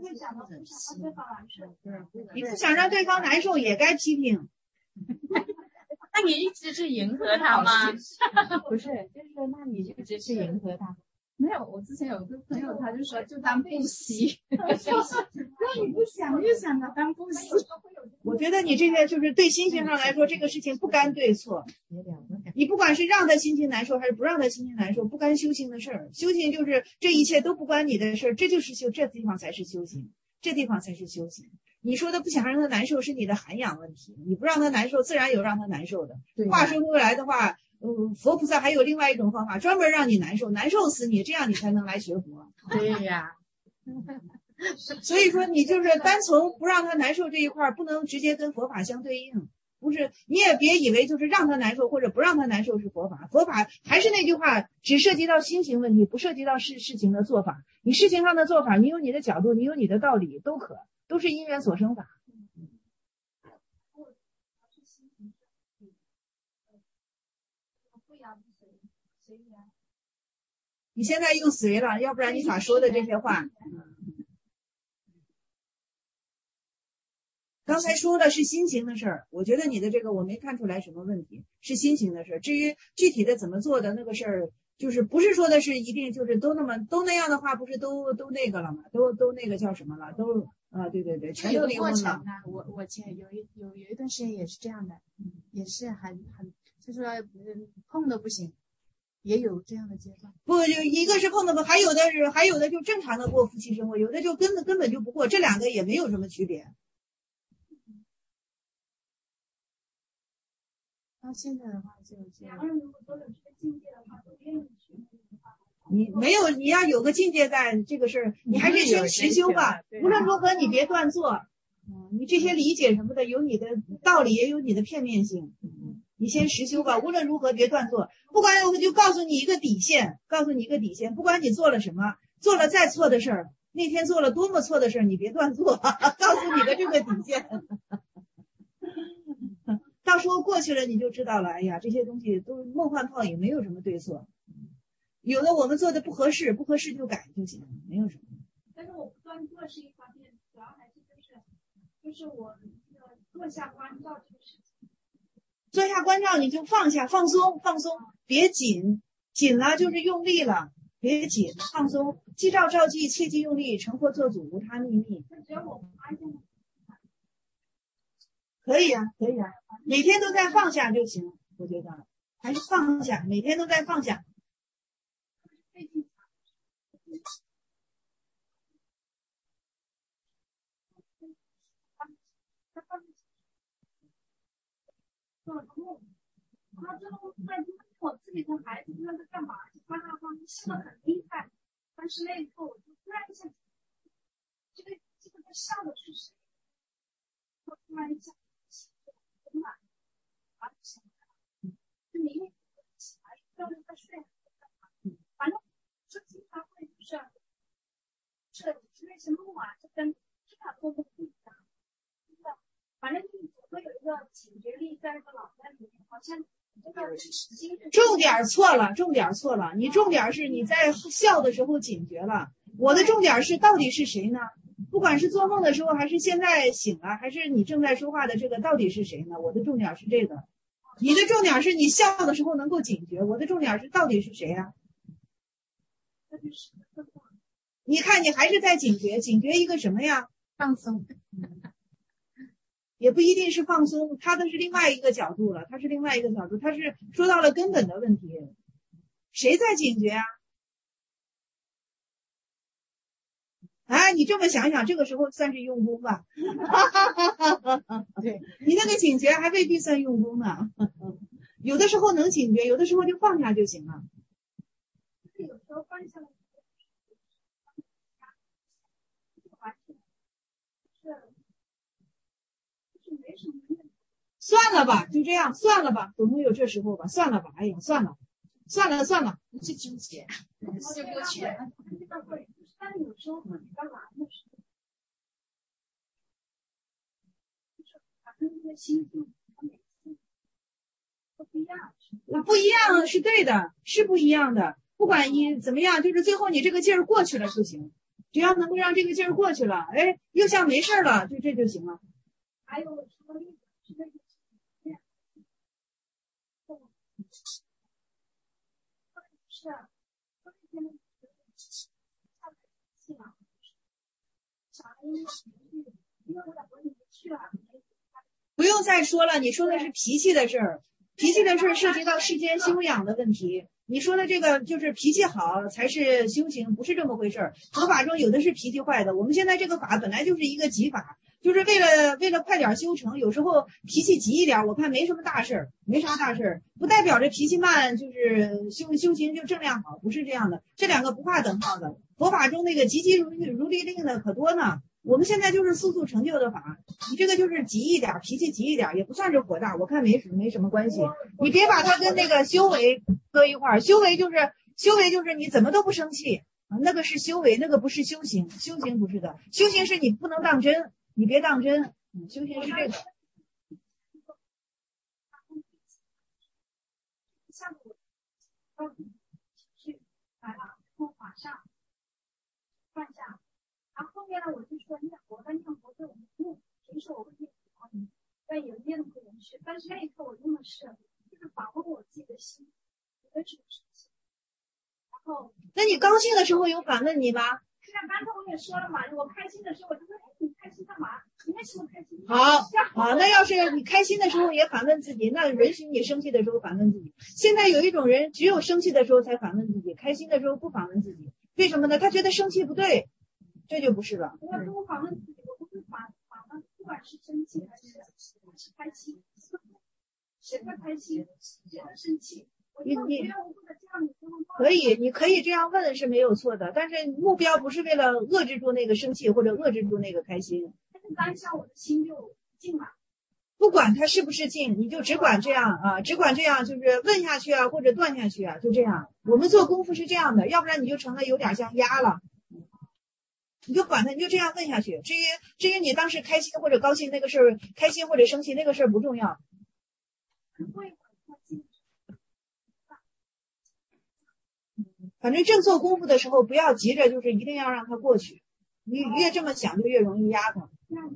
会想到不想让对方难受。 你不想让对方难受也该批评。 那你一直是迎合他吗？不是，就是说，那你就一直是迎合他。 没有，我之前有个朋友，他就说就当不惜。那你不想就想着当不惜。我觉得你这个就是对心情上来说，这个事情不干对错。你不管是让他心情难受还是不让他心情难受，不干修行的事儿。修行就是这一切都不关你的事儿，这就是修，这地方才是修行，这地方才是修行。你说的不想让他难受是你的涵养问题，你不让他难受，自然有让他难受的。话说回来的话，佛菩萨还有另外一种方法，专门让你难受，难受死你，这样你才能来学佛。 对呀。 所以说你就是单从不让他难受这一块，不能直接跟佛法相对应。不是，你也别以为就是让他难受或者不让他难受是佛法。佛法还是那句话，只涉及到心情问题，不涉及到事情的做法。你事情上的做法，你有你的角度，你有你的道理，都是因缘所生法。你现在又随了，要不然你咋说的这些话？刚才说的是心情的事儿，我觉得你的这个我没看出来什么问题，是心情的事儿。至于具体的怎么做的那个事儿，就是不是说的是一定就是都那样的话，不是都那个了吗？都那个叫什么了？都对，全都离婚了。 我前有一段时间也是这样的，也是很就说碰都不行。也有这样的阶段， 不，一个是碰的不，还有的就正常的过夫妻生活，有的就根本就不过，这两个也没有什么区别。 到现在的话就两个人如果都有这个境界的话，都愿意去的话， 你没有，你要有个境界在这个事儿，你还是先实修吧。无论如何，你别断做。你这些理解什么的，有你的道理，也有你的片面性。你先实修吧，无论如何别断做。不管我就告诉你一个底线，不管你做了什么，做了再错的事儿，那天做了多么错的事儿，你别断做，告诉你的这个底线。到时候过去了你就知道了，哎呀，这些东西都梦幻泡影，没有什么对错。有的我们做的不合适就改就行，没有什么。 但是我不断做是一方面，主要还是就是我坐下关照这个事情。 坐下关照你就放下，放松，别紧了就是用力了，别紧，放松。记照记，切忌用力，成佛做主，无他秘密。 只要我发现可以啊，每天都在放下就行，我觉得还是放下，每天都在放下。 做了个梦，然后之后突然间我自己的孩子不知道在干嘛，就哗啦哗笑得很厉害，但是那一刻我就突然一下，这个在笑的是谁？我突然一下很满，就明明起来就是在睡，反正就经常会就是那些梦啊，就跟平常做的不一样，反正就是会有一个警觉力在那个脑袋里面，好像重点错了，你重点是你在笑的时候警觉了，我的重点是到底是谁呢？不管是做梦的时候还是现在醒了，还是你正在说话的这个到底是谁呢？我的重点是这个，你的重点是你笑的时候能够警觉，我的重点是到底是谁呀？你看你还是在警觉一个什么呀？ 放松。 也不一定是放松，他的是另外一个角度了，他是说到了根本的问题。谁在警觉啊？你这么想想，这个时候算是用功吧。对，你那个警觉还未必算用功呢。有的时候能警觉，有的时候就放下就行了。 有时候放下了， 算了吧，就这样，算了吧，总会有这时候吧，算了吧，哎呀，算了， 去纠结， 就过去了。但是有时候很干嘛的时候，就是反正这个心境，它每次都不一样。 不一样是对的，是不一样的。不管你怎么样，就是最后你这个劲儿过去了就行， 只要能够让这个劲儿过去了，哎，又像没事了，这就行了。 还有我说例子是那个是啊， 不用再说了，你说的是脾气的事儿，脾气的事儿涉及到世间修养的问题。你说的这个就是脾气好才是修行，不是这么回事儿。佛法中有的是脾气坏的，我们现在这个法本来就是一个急法，就是为了快点修成，有时候脾气急一点，我看没什么大事儿，没啥大事儿，不代表着脾气慢就是修行就质量好，不是这样的，这两个不划等号的。佛法中那个急急如律令的可多呢。我们现在就是速速成就的法，你这个就是急一点，脾气急一点，也不算是火大，我看没什么关系。你别把它跟那个修为搁一块儿，修为就是你怎么都不生气啊，那个是修为，那个不是修行，修行不是的，修行是你不能当真，你别当真，修行是这个。 像我去来了，马上放下。然后后面呢，我就说念佛对我们目，平时我会念佛，但有念的不允许。但是那一刻我用的是，就是反问我自己的心，你为什么生气？然后， 那你高兴的时候有反问你吗？ 像刚才我也说了嘛，我开心的时候我就说，哎，你开心干嘛？你为什么开心？ 好，那要是你开心的时候也反问自己，那允许你生气的时候反问自己。现在有一种人，只有生气的时候才反问自己，开心的时候不反问自己，为什么呢？他觉得生气不对。这就不是了。 我跟我反问自己，我不会反问，不管是生气还是开心，谁在开心，谁在生气。 你可以这样问是没有错的，但是目标不是为了遏制住那个生气或者遏制住那个开心。 但是当下我的心就静了。 不管它是不是静，你就只管这样啊，只管这样，就是问下去啊，或者断下去啊，就这样。我们做功夫是这样的，要不然你就成了有点像鸭了。你就管他，你就这样问下去。至于你当时开心或者高兴那个事儿，开心或者生气那个事儿不重要。反正正做功夫的时候，不要急着，就是一定要让它过去。你越这么想，就越容易压它。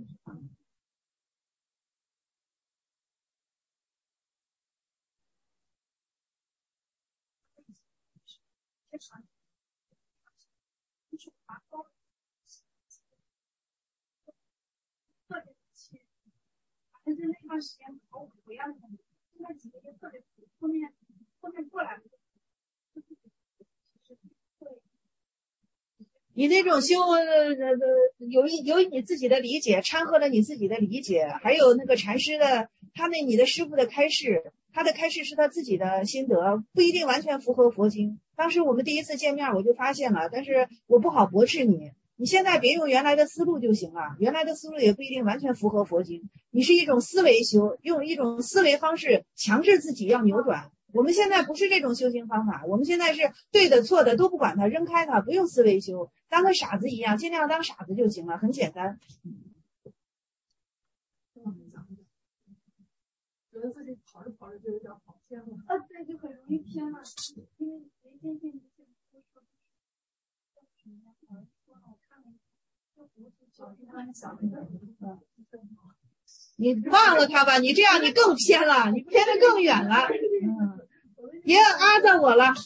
但是那段时间我不要那几个月特别苦，后面过来了。 你那种修有你自己的理解，掺和了你自己的理解，还有那个禅师的你的师傅的开示，他的开示是他自己的心得，不一定完全符合佛经。当时我们第一次见面我就发现了，但是我不好驳斥你。你现在别用原来的思路就行了，原来的思路也不一定完全符合佛经。你是一种思维修，用一种思维方式强制自己要扭转。我们现在不是这种修行方法，我们现在是对的错的都不管它，扔开它，不用思维修，当个傻子一样，尽量当傻子就行了，很简单。 觉得自己跑着跑着就有点跑偏了。 对，就很容易偏了，因为没见见你忘了他吧，你这样你更偏了，你偏得更远了。别阿着我了。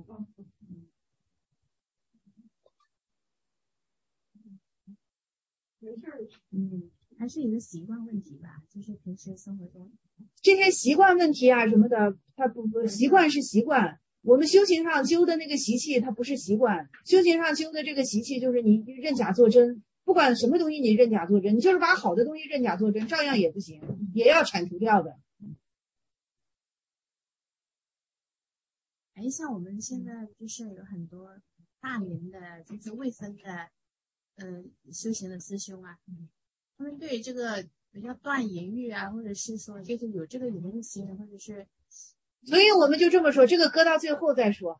没事。还是一个习惯问题吧，就是平时生活中这些习惯问题啊什么的，它不习惯是习惯。我们修行上修的那个习气，它不是习惯。修行上修的这个习气，就是你认假作真，不管什么东西你认假作真，你就是把好的东西认假作真，照样也不行，也要铲除掉的。 像我们现在就是有很多大连的，就是卫生的，修行的师兄啊，他们对于这个比较断淫欲啊，或者是说就是有这个淫行，或者是。 所以我们就这么说，这个搁到最后再说。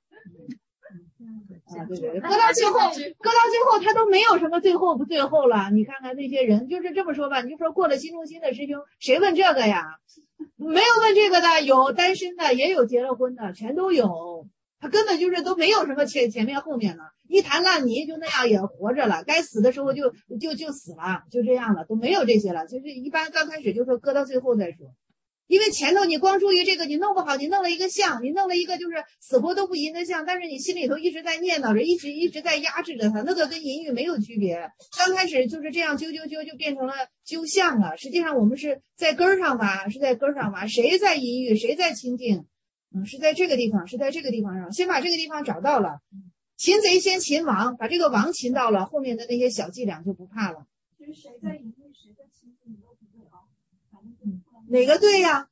对，搁到最后他都没有什么最后不最后了。你看看那些人，就是这么说吧，你就说过了心中心的师兄，谁问这个呀？没有问这个的，有单身的，也有结了婚的，全都有。 他根本就是都没有什么前面后面的，一滩烂泥就那样也活着了，该死的时候就死了，就这样了，都没有这些了。就是一般刚开始就说搁到最后再说，因为前头你光注意这个你弄不好，你弄了一个相，你弄了一个就是死活都不淫的相，但是你心里头一直在念叨着，一直在压制着它，那个跟淫欲没有区别。刚开始就是这样揪就变成了揪相了，实际上我们是在根儿上吧，谁在淫欲谁在清净。是在这个地方上，先把这个地方找到了，擒贼先擒王，把这个王擒到了，后面的那些小伎俩就不怕了。 就是谁在淫欲，谁在清净都不对啊。 哪个对呀？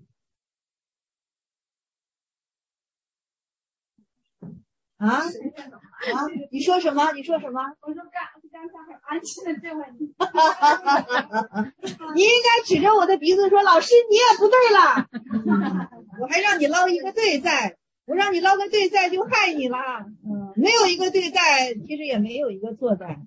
啊？你说什么？ 我说刚才很安静的这位， 你应该指着我的鼻子说：“老师，你也不对了。”我还让你捞一个对在，我让你捞个对在就害你了。没有一个对在，其实也没有一个错在。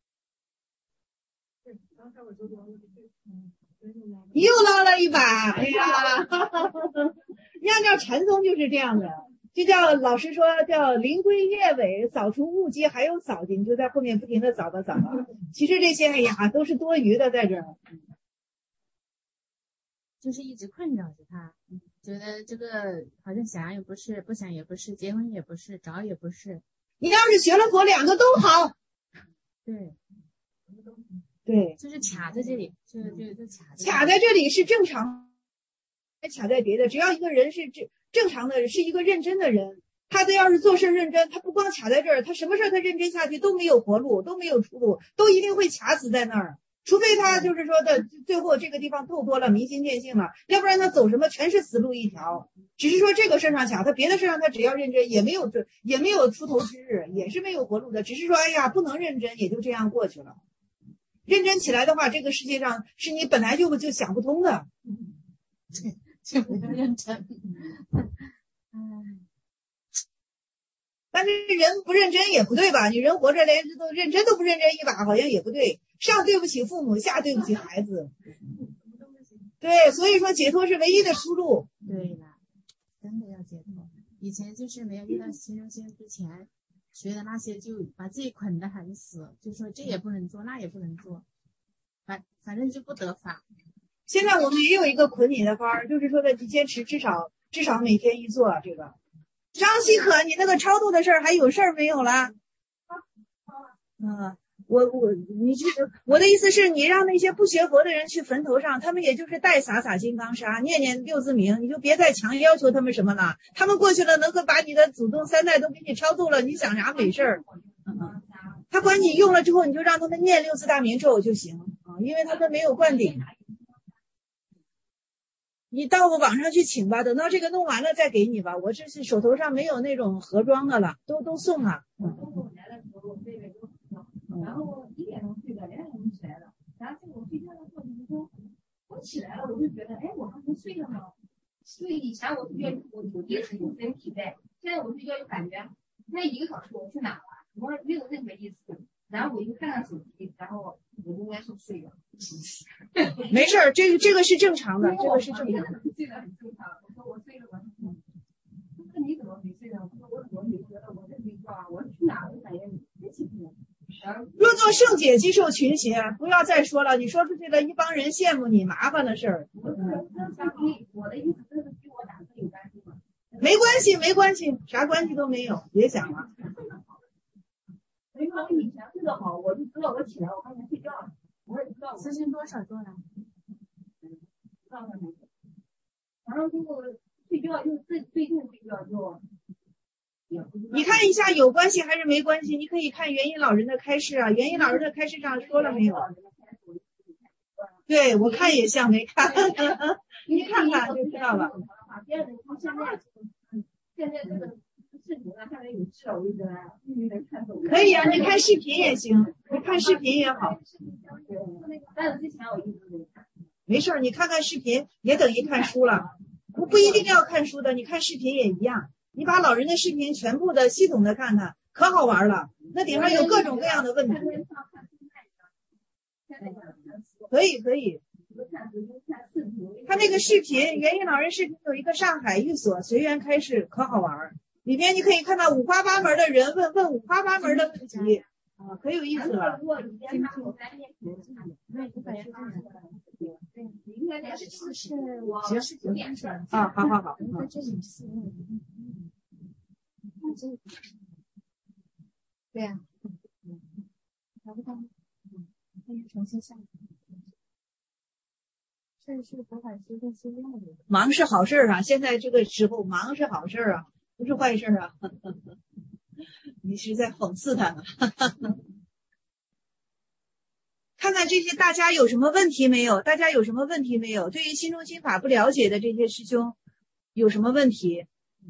你又捞了一把，哎呀！你按照禅宗就是这样的。就叫老师说叫灵龟月尾，扫除误机，还有扫进，就在后面不停的扫吧。其实这些哎呀都是多余的，在这儿， 就是一直困扰着他，觉得这个好像想也不是，不想也不是，结婚也不是，找也不是。 你要是学了佛，两个都好。对， 就是卡在这里，就卡在这里是正常，卡在别的，只要一个人是正常的，是一个认真的人，他的要是做事认真，他不光卡在这儿，他什么事他认真下去都没有活路，都没有出路，都一定会卡死在那儿。除非他就是说的最后这个地方透多了，明心见性了，要不然他走什么全是死路一条。只是说这个事上卡，他别的事上他只要认真，也没有出头之日，也是没有活路的。只是说哎呀不能认真，也就这样过去了。认真起来的话，这个世界上是你本来就想不通的。 就不认真。 但是人不认真也不对吧？你人活着连都认真都不认真一把，好像也不对。上对不起父母，下对不起孩子。对，所以说解脱是唯一的出路。 对了，真的要解脱。以前就是没有遇到心中心之前，学的那些就把自己捆得很死，就说这也不能做，那也不能做，反正就不得法。 现在我们也有一个捆你的班，就是说的你坚持至少每天一做这个。张希可，你那个超度的事儿还有事儿没有了？我的意思是你让那些不学佛的人去坟头上，他们也就是代撒金刚砂，念六字名，你就别再强要求他们什么了。他们过去了能够把你的祖宗三代都给你超度了，你想啥美事儿？他管你用了之后，你就让他们念六字大明咒就行啊，因为他们没有灌顶。你到我网上去请吧，等到这个弄完了再给你吧。我这是手头上没有那种盒装的了，都送了。 然后1点钟睡的，2点钟起来了。然后我睡觉的过程中，我起来了，我就觉得，哎，我刚才睡了吗？所以以前我睡觉我一直有身体在，现在我睡觉就感觉那1个小时我去哪了？我没有任何意思。然后我就看看手机，然后我应该是睡了。 没事儿，这个是正常的，这个是正常的。 睡得很正常。我说我睡了，我说那你怎么没睡呢？我说我怎么没觉得我在睡觉啊？我去哪了？感觉你太清楚了。 若做圣解，即受群邪，不要再说了。你说出去了，一帮人羡慕你，麻烦的事儿。 我的意思就是跟我打字有关系吗？ 没关系，啥关系都没有，别想了。 因为我以前睡得好，我就知道我起来，我刚才睡觉了，我也知道。 咨询多少做了？ 然后就睡觉就最近睡觉就。 你看一下有关系还是没关系？你可以看元音老人的开示啊，元音老人的开示上说了没有？对，我看也像没看，你看看就知道了。 现在这个视频啊，下面有字，我就觉得能看懂。 可以啊，你看视频也行，你看视频也好。 但是之前我一直没看。 没事，你看看视频也等于看书了，不一定要看书的，你看视频也一样。你把老人的视频全部的系统的看看，可好玩了。那顶上有各种各样的问题。可以。他那个视频，元音老人视频有一个上海寓所随缘开示，可好玩。 里边你可以看到五花八门的人问五花八门的问题啊，可有意思了。啊，好好好。对呀。找不到。重新下。这是佛法师的资料。忙是好事啊，现在这个时候忙是好事啊，不是坏事啊。你是在讽刺他呢。看看这些大家有什么问题没有？大家有什么问题没有？对于心中心法不了解的这些师兄有什么问题？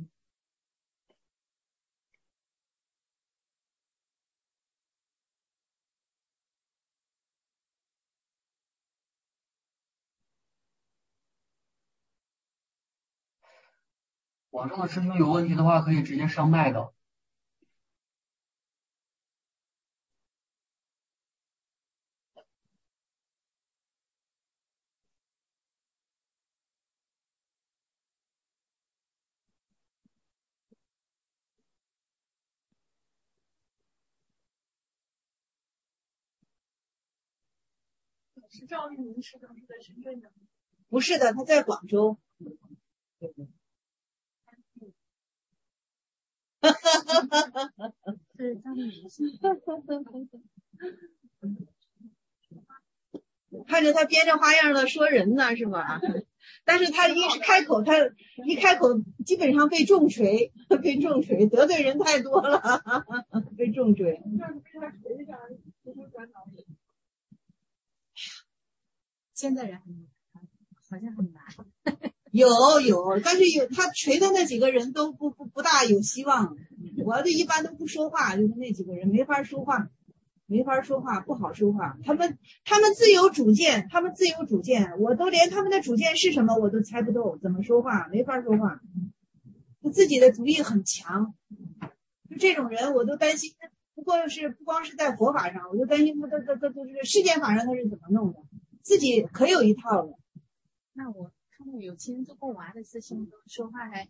网上的师兄有问题的话，可以直接上麦的。 是赵玉明师兄是在深圳的？ 不是的，他在广州。 是赵玉明师看着他编着花样的说人呢，是吧？但是他一开口基本上被重锤，得罪人太多了，被重锤。 现在人好像很难。 有，但是他锤的那几个人都不大有希望。我的一般都不说话，就是那几个人没法说话，不好说话。他们自有主见，我都连他们的主见是什么我都猜不透，怎么说话没法说话。他自己的主意很强，就这种人我都担心。不光是在佛法上，我就担心他就是世间法上他是怎么弄的，自己可有一套的。 那我看到有签做过娃的师兄说话还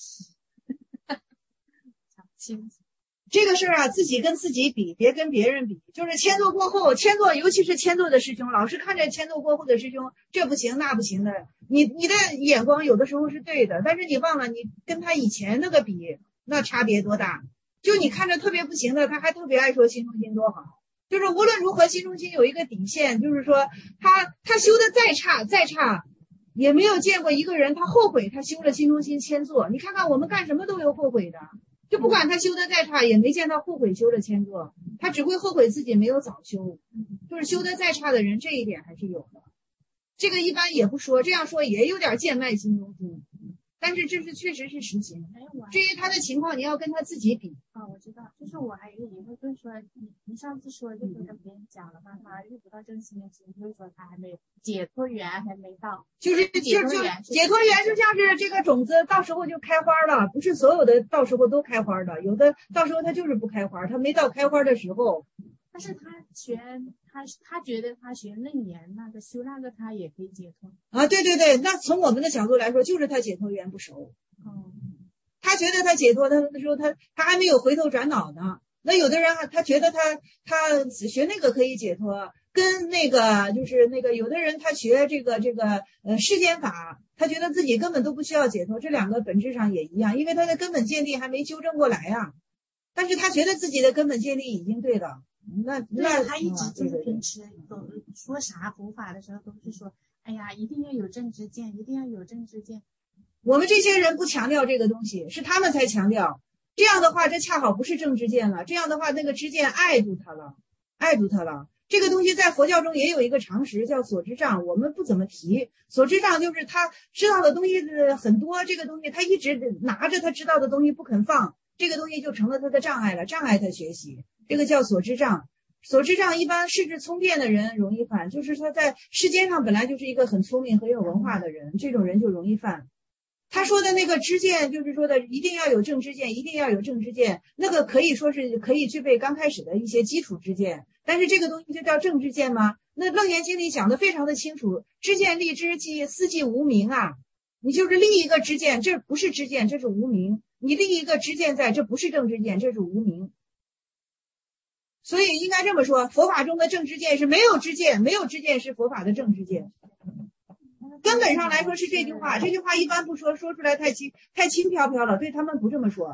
讲清楚。 这个事儿啊，自己跟自己比，别跟别人比。就是签做过后，尤其是签做的师兄，老是看着签做过后的师兄，这不行那不行的。你的眼光有的时候是对的，但是你忘了你跟他以前那个比，那差别多大。就你看着特别不行的，他还特别爱说心中心多好。就是无论如何，心中心有一个底线，就是说他修的再差，也没有见过一个人他后悔他修了心中心签做。你看看我们干什么都有后悔的。就不管他修的再差，也没见他后悔修了签做，他只会后悔自己没有早修。就是修的再差的人，这一点还是有的。这个一般也不说，这样说也有点贱卖心中心，但是这是确实是实情。至于他的情况，你要跟他自己比。 我知道，就是我还有一个疑惑，就是说你上次说就是跟别人讲了嘛，他遇不到真心的心，就是说他还没有解脱缘，还没到。 就是解脱缘就像是这个种子到时候就开花了，不是所有的到时候都开花的，有的到时候它就是不开花，它没到开花的时候。 但是他觉得他学楞严那个修那个他也可以解脱啊，对，那从我们的角度来说，就是他解脱缘不熟。他觉得他解脱，他那时候他还没有回头转脑呢。那有的人他觉得他学那个可以解脱，跟那个就是那个有的人他学这个世间法，他觉得自己根本都不需要解脱，这两个本质上也一样，因为他的根本见地还没纠正过来呀。但是他觉得自己的根本见地已经对了，那他一直就是平时说啥佛法的时候都是说，哎呀，一定要有正知见，一定要有正知见。 我们这些人不强调这个东西，是他们才强调。这样的话，这恰好不是正知见了。这样的话，那个知见碍住他了。这个东西在佛教中也有一个常识，叫所知障，我们不怎么提。所知障就是他知道的东西很多，这个东西他一直拿着他知道的东西不肯放，这个东西就成了他的障碍了，障碍他学习。这个叫所知障。所知障一般视之聪辩的人容易犯，就是他在世间上本来就是一个很聪明很有文化的人，这种人就容易犯。他说的那个知见，就是说的一定要有正知见，那个可以说是可以具备刚开始的一些基础知见，但是这个东西就叫正知见吗？那楞严经里讲的非常的清楚，知见立知即思即无明啊，你就是立一个知见，这不是知见，这是无明。 你立一个知见在，这不是正知见，这是无明。所以应该这么说，佛法中的正知见是没有知见，没有知见是佛法的正知见。根本上来说是这句话，这句话一般不说，说出来太轻飘飘了，对他们不这么说。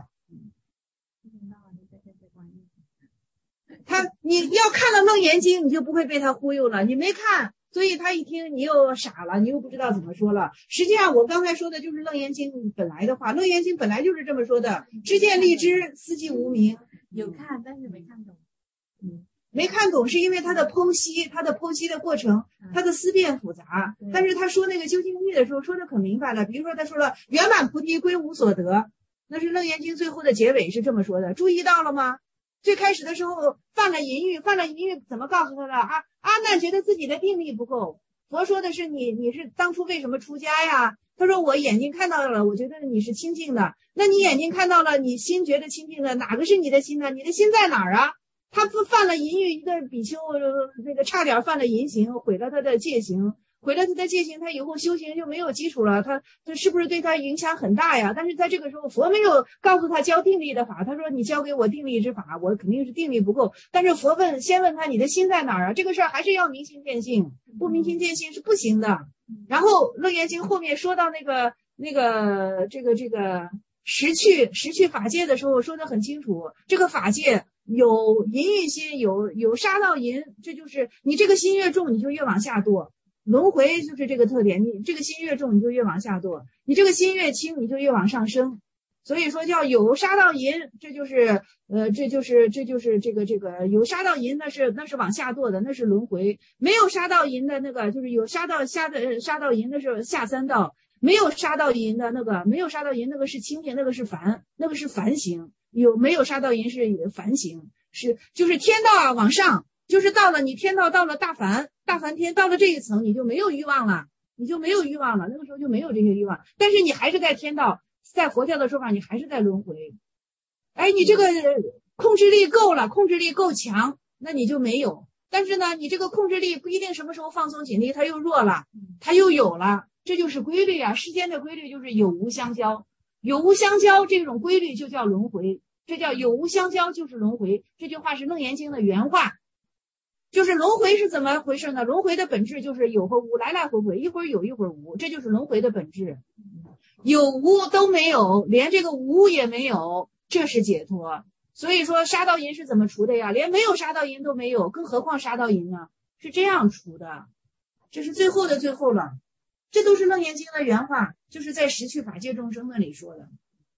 你要看了《楞严经》，你就不会被他忽悠了。你没看，所以他一听你又傻了，你又不知道怎么说了。实际上我刚才说的就是《楞严经》本来的话，《楞严经》本来就是这么说的：知见立知，思即无明。 有看，但是没看懂。 没看懂是因为他的剖析的过程，他的思辨复杂。但是他说那个究竟义的时候说的可明白了。比如说他说了圆满菩提归无所得，那是《楞严经》最后的结尾是这么说的，注意到了吗？最开始的时候犯了淫欲怎么告诉他的啊？阿难觉得自己的定力不够，佛说的是你是当初为什么出家呀？他说我眼睛看到了，我觉得你是清净的。那你眼睛看到了，你心觉得清净的，哪个是你的心呢？你的心在哪儿啊？他犯了淫欲，一个比丘那个差点犯了淫行，毁了他的戒行，他以后修行就没有基础了，他是不是对他影响很大呀？但是在这个时候，佛没有告诉他教定力的法，他说你教给我定力之法，我肯定是定力不够。但是佛先问他你的心在哪儿啊？这个事儿还是要明心见性，不明心见性是不行的。然后《楞严经》后面说到这个识趣法界的时候说得很清楚，这个法界有淫欲心，有杀盗淫，这就是你这个心越重，你就越往下堕。轮回就是这个特点，你这个心越重，你就越往下堕；你这个心越轻，你就越往上升。所以说叫有杀盗淫，这就是这个有杀盗淫，那是往下堕的，那是轮回；没有杀盗淫的那个就是有杀盗淫，那是下三道；没有杀盗淫那个是清净，那个是凡行。没有杀盗淫是凡行，就是天道往上，就是到了你天道到了大梵天，到了这一层你就没有欲望了，那个时候就没有这些欲望，但是你还是在天道，在佛教的说法你还是在轮回。哎，你这个控制力够了，控制力够强，那你就没有。但是呢，你这个控制力不一定什么时候放松警惕，它又弱了，它又有了，这就是规律啊。世间的规律就是有无相交，有无相交这种规律就叫轮回，这叫有无相交就是轮回。这句话是《楞严经》的原话。就是轮回是怎么回事呢？轮回的本质就是有和无，来来回回，一会儿有一会儿无，这就是轮回的本质。有无都没有，连这个无也没有，这是解脱。所以说杀盗淫是怎么除的呀？连没有杀盗淫都没有，更何况杀盗淫呢？是这样除的，这是最后的最后了。这都是《楞严经》的原话，就是在识趣法界众生那里说的。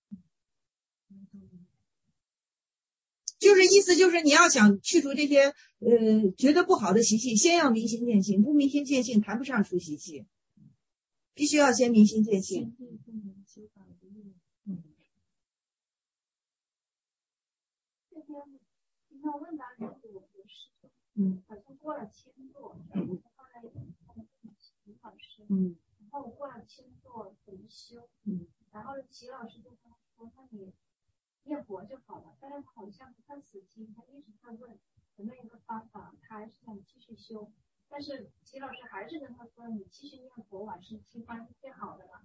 就是意思就是你要想去除这些觉得不好的习气，先要明心见性，不明心见性谈不上除习气，必须要先明心见性。 今天问答人有个事情，好像过了千座，放在齐老师，然后我过了千座怎么修？然后齐老师就跟我说，那你念佛就好了，但是他好像不死心，他一直在问有没有一个方法，他还是想继续修。但是齐老师还是跟他说，你继续念佛，晚上清欢是最好的了。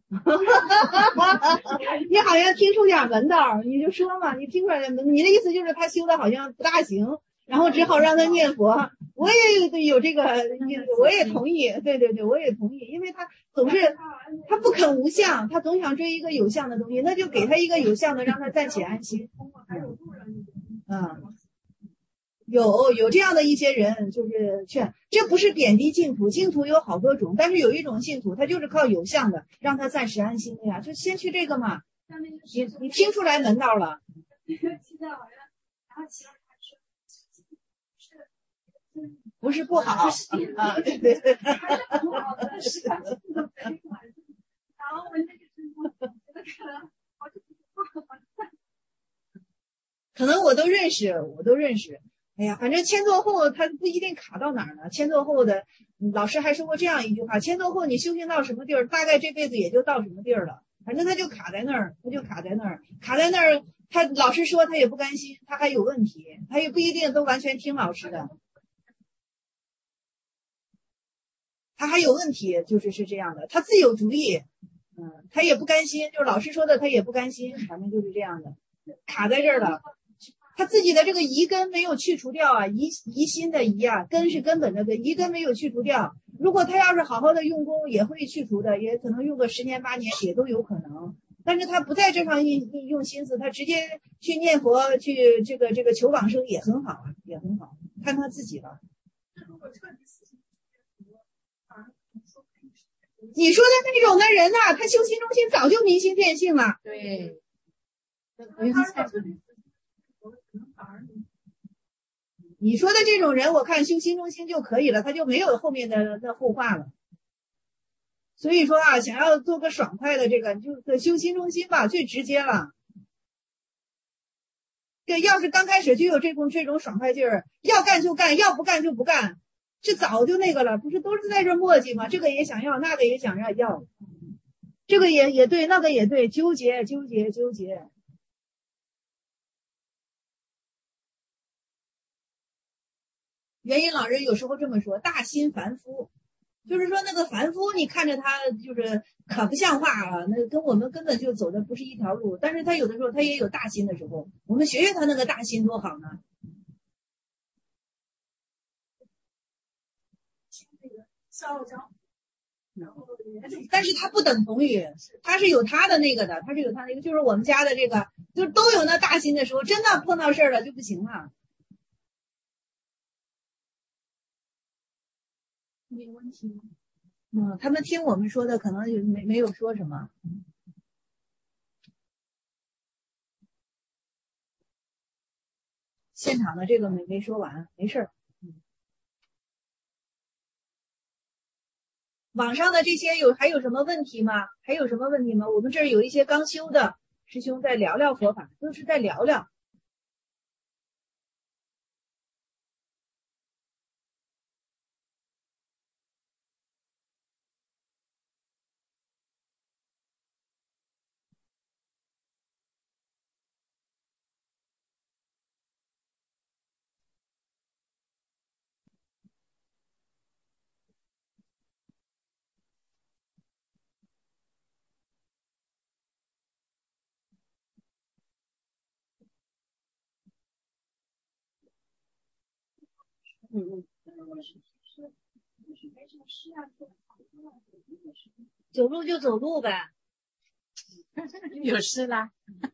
你好像听出点门道，你就说嘛，你听出来你的意思就是他修的好像不大行，然后只好让他念佛。我也有这个，我也同意，对，我也同意，因为他总是他不肯无相，他总想追一个有相的东西，那就给他一个有相的，让他暂且安心。有这样的一些人，就是劝，这不是贬低净土，净土有好多种，但是有一种净土，它就是靠有相的，让他暂时安心的呀，就先去这个嘛。你听出来门道了？不是不好啊，对。然后我那个时候觉得可能我都认识。哎呀，反正签座后他不一定卡到哪儿呢。签座后的老师还说过这样一句话：签座后你修行到什么地儿，大概这辈子也就到什么地儿了。反正他就卡在那儿，他老师说他也不甘心，他还有问题，他也不一定都完全听老师的，他还有问题，是这样的，他自有主意， 他也不甘心，就是老师说的他也不甘心，反正就是这样的，卡在这儿了。他自己的这个疑根没有去除掉啊，疑心的疑啊，根是根本的根，疑根没有去除掉。如果他要是好好的用功，也会去除的，也可能用个10年8年也都有可能。但是他不在这上用心思，他直接去念佛，去这个求往生也很好啊，也很好，看他自己了。你说的那种的人呐，他修心中心早就明心见性了。 对。 你说的这种人，我看修心中心就可以了，他就没有后面的后话了。所以说啊，想要做个爽快的这个，就修心中心吧，最直接了。对，要是刚开始就有这种爽快劲儿，要干就干，要不干就不干，这早就那个了，不是都是在这磨叽吗？这个也想要，那个也想要，这个也对，那个也对，纠结。元音老人有时候这么说，大心凡夫，就是说那个凡夫，你看着他就是可不像话啊，那跟我们根本就走的不是一条路。但是他有的时候他也有大心的时候，我们学学他那个大心多好呢。但是他不等同于，他是有他的那个的，他是有他那个，就是我们家的这个，就都有那大心的时候，真的碰到事儿了就不行了。 没问题吗？ 他们听我们说的可能没有说什么。现场的这个没说完，没事儿。网上的这些还有什么问题吗？我们这儿有一些刚修的师兄在聊聊佛法，都是在聊聊。走路就走路呗。 有事啦。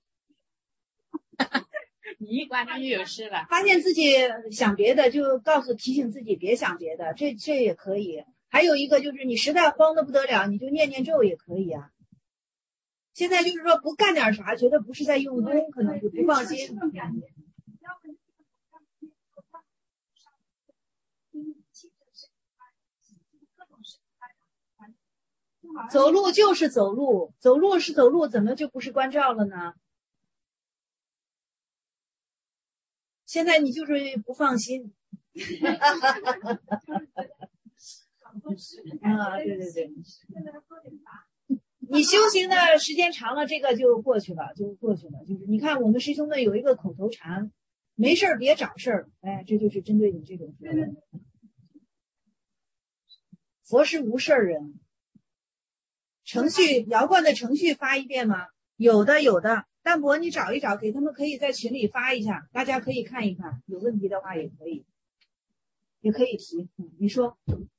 你一关他就有事了。 发现自己想别的，就提醒自己别想别的，这也可以。还有一个就是你实在慌得不得了，你就念念咒也可以啊。现在就是说不干点啥，觉得不是在用功，可能就不放心。走路就是走路，走路是走路，怎么就不是关照了呢？现在你就是不放心。啊，对对对。你修行的时间长了，这个就过去了，就是你看我们师兄们有一个口头禅，没事别找事儿，哎，这就是针对你这种说的。佛是无事人。程序姚冠的程序发一遍吗？有的。淡泊你找一找，给他们可以在群里发一下，大家可以看一看，有问题的话也可以提。你说。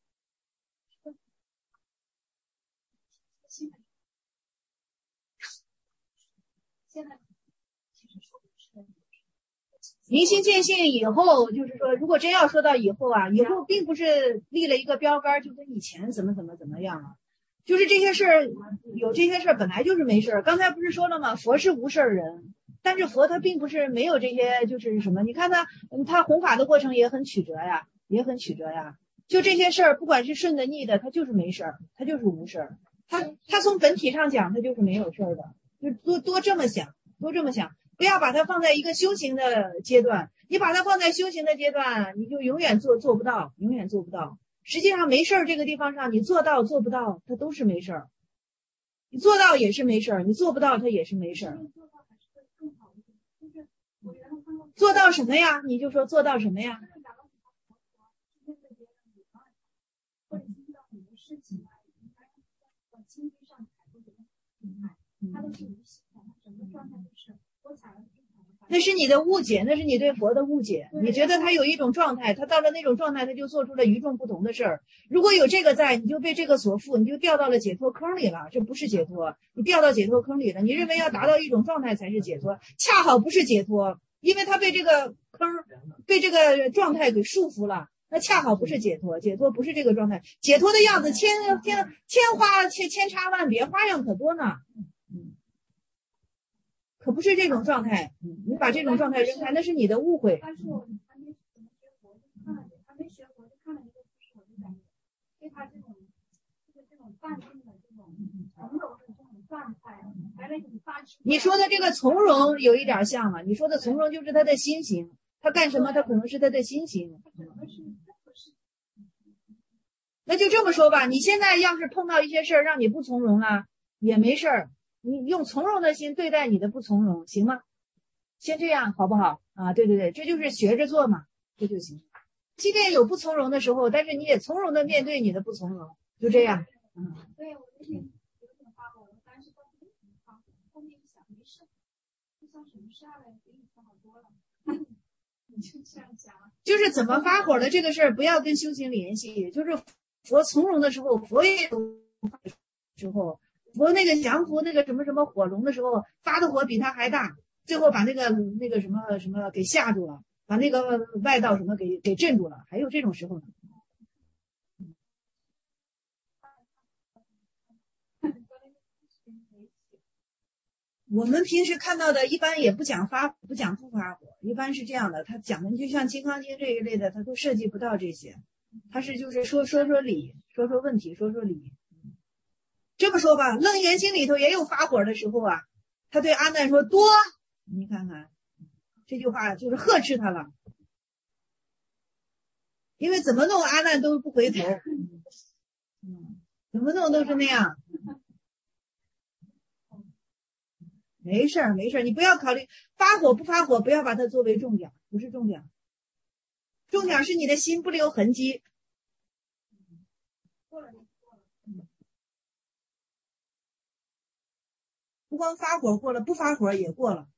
明心见性以后，就是说如果真要说到以后啊，以后并不是立了一个标杆就跟以前怎么样了，就是这些事儿，有这些事儿本来就是没事儿。刚才不是说了吗？佛是无事人，但是佛他并不是没有这些，就是什么？你看他弘法的过程也很曲折呀。就这些事儿，不管是顺的逆的，他就是没事儿，他就是无事儿。他从本体上讲，他就是没有事儿的。就多这么想，不要把它放在一个修行的阶段。你把它放在修行的阶段，你就永远做不到。实际上没事儿这个地方上，你做到做不到，它都是没事儿。你做到也是没事儿，你做不到它也是没事儿。做到什么呀？你就说做到什么呀？ 他都是无形的，整个状态就是多彩了。 那是你的误解，那是你对佛的误解。你觉得他有一种状态，他到了那种状态，他就做出了与众不同的事儿。如果有这个在，你就被这个所缚，你就掉到了解脱坑里了。这不是解脱，你掉到解脱坑里了。你认为要达到一种状态才是解脱，恰好不是解脱，因为他被这个坑、被这个状态给束缚了。那恰好不是解脱，解脱不是这个状态。解脱的样子千差万别，花样可多呢。可不是这种状态，你把这种状态扔开，那是你的误会。 但是我还没学佛，就看了，还没学佛就看了一个故事，我就感觉对他这种淡定的这种从容的这种状态，还有一种大智慧。 你说的这个从容有一点像了，你说的从容就是他的心行，他干什么他可能是他的心行。那就这么说吧，你现在要是碰到一些事儿让你不从容了，也没事儿。你用从容的心对待你的不从容，行吗？先这样好不好啊？对对对，这就是学着做嘛，这就行。即便有不从容的时候，但是你也从容的面对你的不从容，就这样。 对，我那天有点发火，但是都没怎么发火，后面一想没事，就像什么事儿了，比以前好多了。你就这样讲， 就是怎么发火的这个事儿，不要跟修行联系。就是佛从容的时候，佛也有时候。佛那个降服那个什么什么火龙的时候，发的火比他还大，最后把那个什么什么给吓住了，把那个外道什么给镇住了，还有这种时候呢。我们平时看到的一般也不讲不讲不发火，一般是这样的，他讲的就像《金刚经》这一类的，他都涉及不到这些，他是就是说理，说问题，说理。这么说吧，《楞严经》里头也有发火的时候啊。他对阿难说：“多，你看看这句话就是呵斥他了，因为怎么弄阿难都不回头，怎么弄都是那样。没事儿，你不要考虑发火不发火，不要把它作为重点，不是重点，重点是你的心不留痕迹。”不光发火过了，不发火也过了。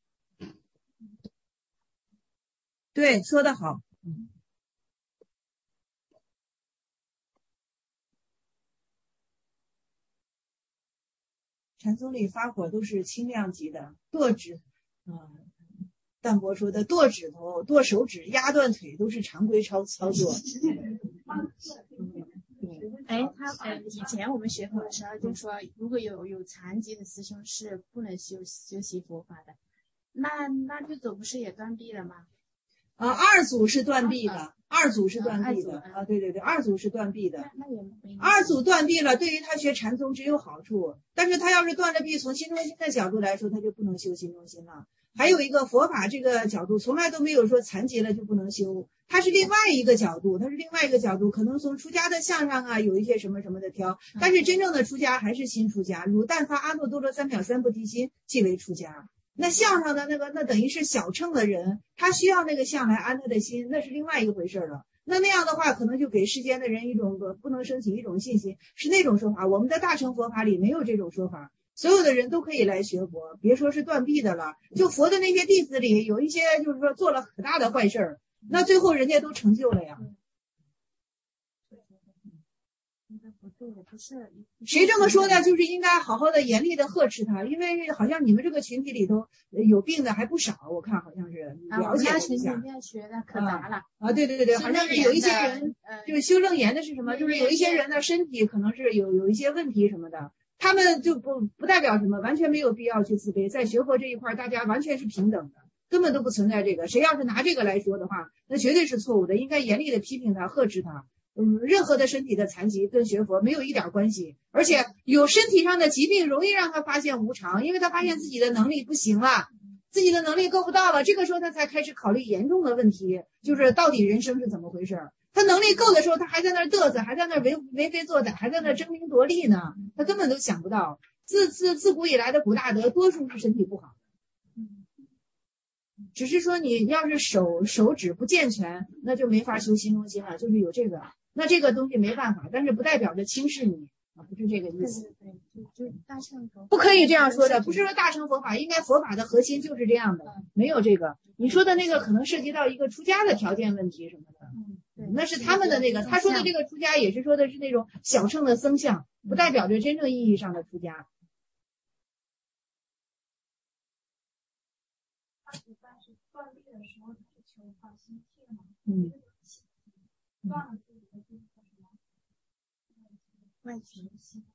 对，说得好。禅宗里发火都是轻量级的，剁指，淡泊说的剁指头、剁手指、压断腿都是常规操作。 以前我们学佛的时候就说，如果有残疾的师兄是不能修习佛法的，那这种不是也断臂了吗？ 二祖是断臂的，二祖是断臂的啊，对对对，二祖是断臂的。二祖断臂了，对于他学禅宗只有好处，但是他要是断了臂，从心中心的角度来说，他就不能修心中心了。还有一个佛法这个角度，从来都没有说残疾了就不能修，它是另外一个角度，可能从出家的相上啊有一些什么什么的挑，但是真正的出家还是心出家，汝但发阿耨多罗三藐三菩提心，即为出家。那相上的那等于是小乘的人，他需要那个相来安他的心，那是另外一回事了。那样的话，可能就给世间的人一种不能升起一种信心，是那种说法。我们的大乘佛法里没有这种说法。所有的人都可以来学佛，别说是断臂的了，就佛的那些弟子里有一些就是说做了很大的坏事儿，那最后人家都成就了呀。谁这么说的，就是应该好好的严厉的呵斥他，因为好像你们这个群体里头有病的还不少，我看好像是了解一下。 学的可杂了对对对，好像是有一些人就是修楞严的是什么，就是有一些人的身体可能是有一些问题什么的。他们就不代表什么，完全没有必要去自卑。在学佛这一块，大家完全是平等的，根本都不存在这个。谁要是拿这个来说的话，那绝对是错误的，应该严厉的批评他，呵斥他。任何的身体的残疾跟学佛没有一点关系，而且有身体上的疾病容易让他发现无常，因为他发现自己的能力不行了，自己的能力够不到了，这个时候他才开始考虑严重的问题，就是到底人生是怎么回事。他能力够的时候，他还在那儿嘚瑟，还在那儿为非作歹，还在那儿争名夺利呢。他根本都想不到，自古以来的古大德，多数是身体不好。只是说你要是手指不健全，那就没法修心中心了，就是有这个，那这个东西没办法，但是不代表着轻视你。 啊，不是这个意思。 对，就大乘佛法不可以这样说的，不是说大乘佛法，应该佛法的核心就是这样的，没有这个。你说的那个可能涉及到一个出家的条件问题什么的， 对， 那是他们的那个。他说的这个出家也是说的是那种小乘的僧相，不代表着真正意义上的出家。 但是断裂的时候是求发心切嘛，断了自己的这个什么外求心。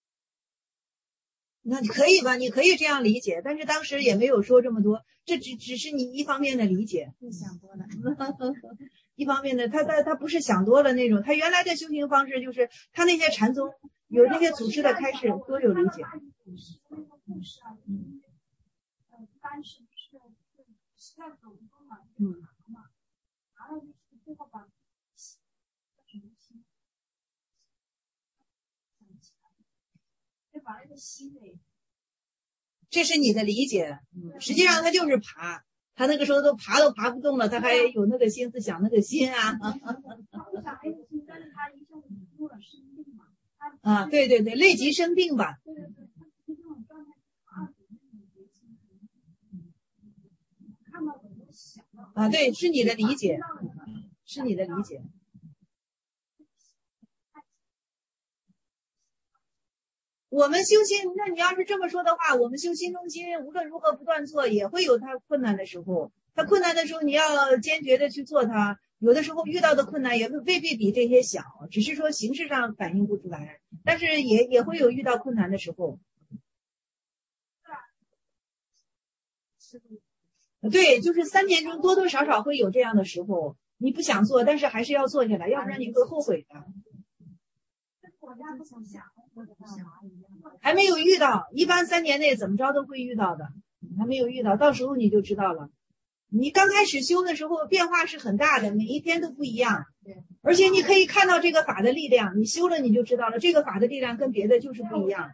那可以吧？你可以这样理解，但是当时也没有说这么多，这只是你一方面的理解。 想多了， 一方面的，他不是想多了那种，他原来的修行方式就是他那些禅宗有那些祖师的开示都有理解。 当时是在走路嘛，然后就是最后把就把那个心给， 这是你的理解，实际上他就是爬，他那个时候都爬不动了，他还有那个心思想那个心啊。 但是他一下子入了生病嘛。 啊，对对对，累及生病吧。 对对对，这种状态看到很多想到啊，对，是你的理解，是你的理解。我们修心，那你要是这么说的话，我们修心中心，无论如何不断做，也会有它困难的时候。它困难的时候，你要坚决的去做它。有的时候遇到的困难也未必比这些小，只是说形式上反映不出来，但是也会有遇到困难的时候。对，就是3年中多多少少会有这样的时候，你不想做，但是还是要做下来，要不然你会后悔的。还没有遇到，一般3年内怎么着都会遇到的，还没有遇到，到时候你就知道了。你刚开始修的时候变化是很大的，每一天都不一样，而且你可以看到这个法的力量，你修了你就知道了，这个法的力量跟别的就是不一样。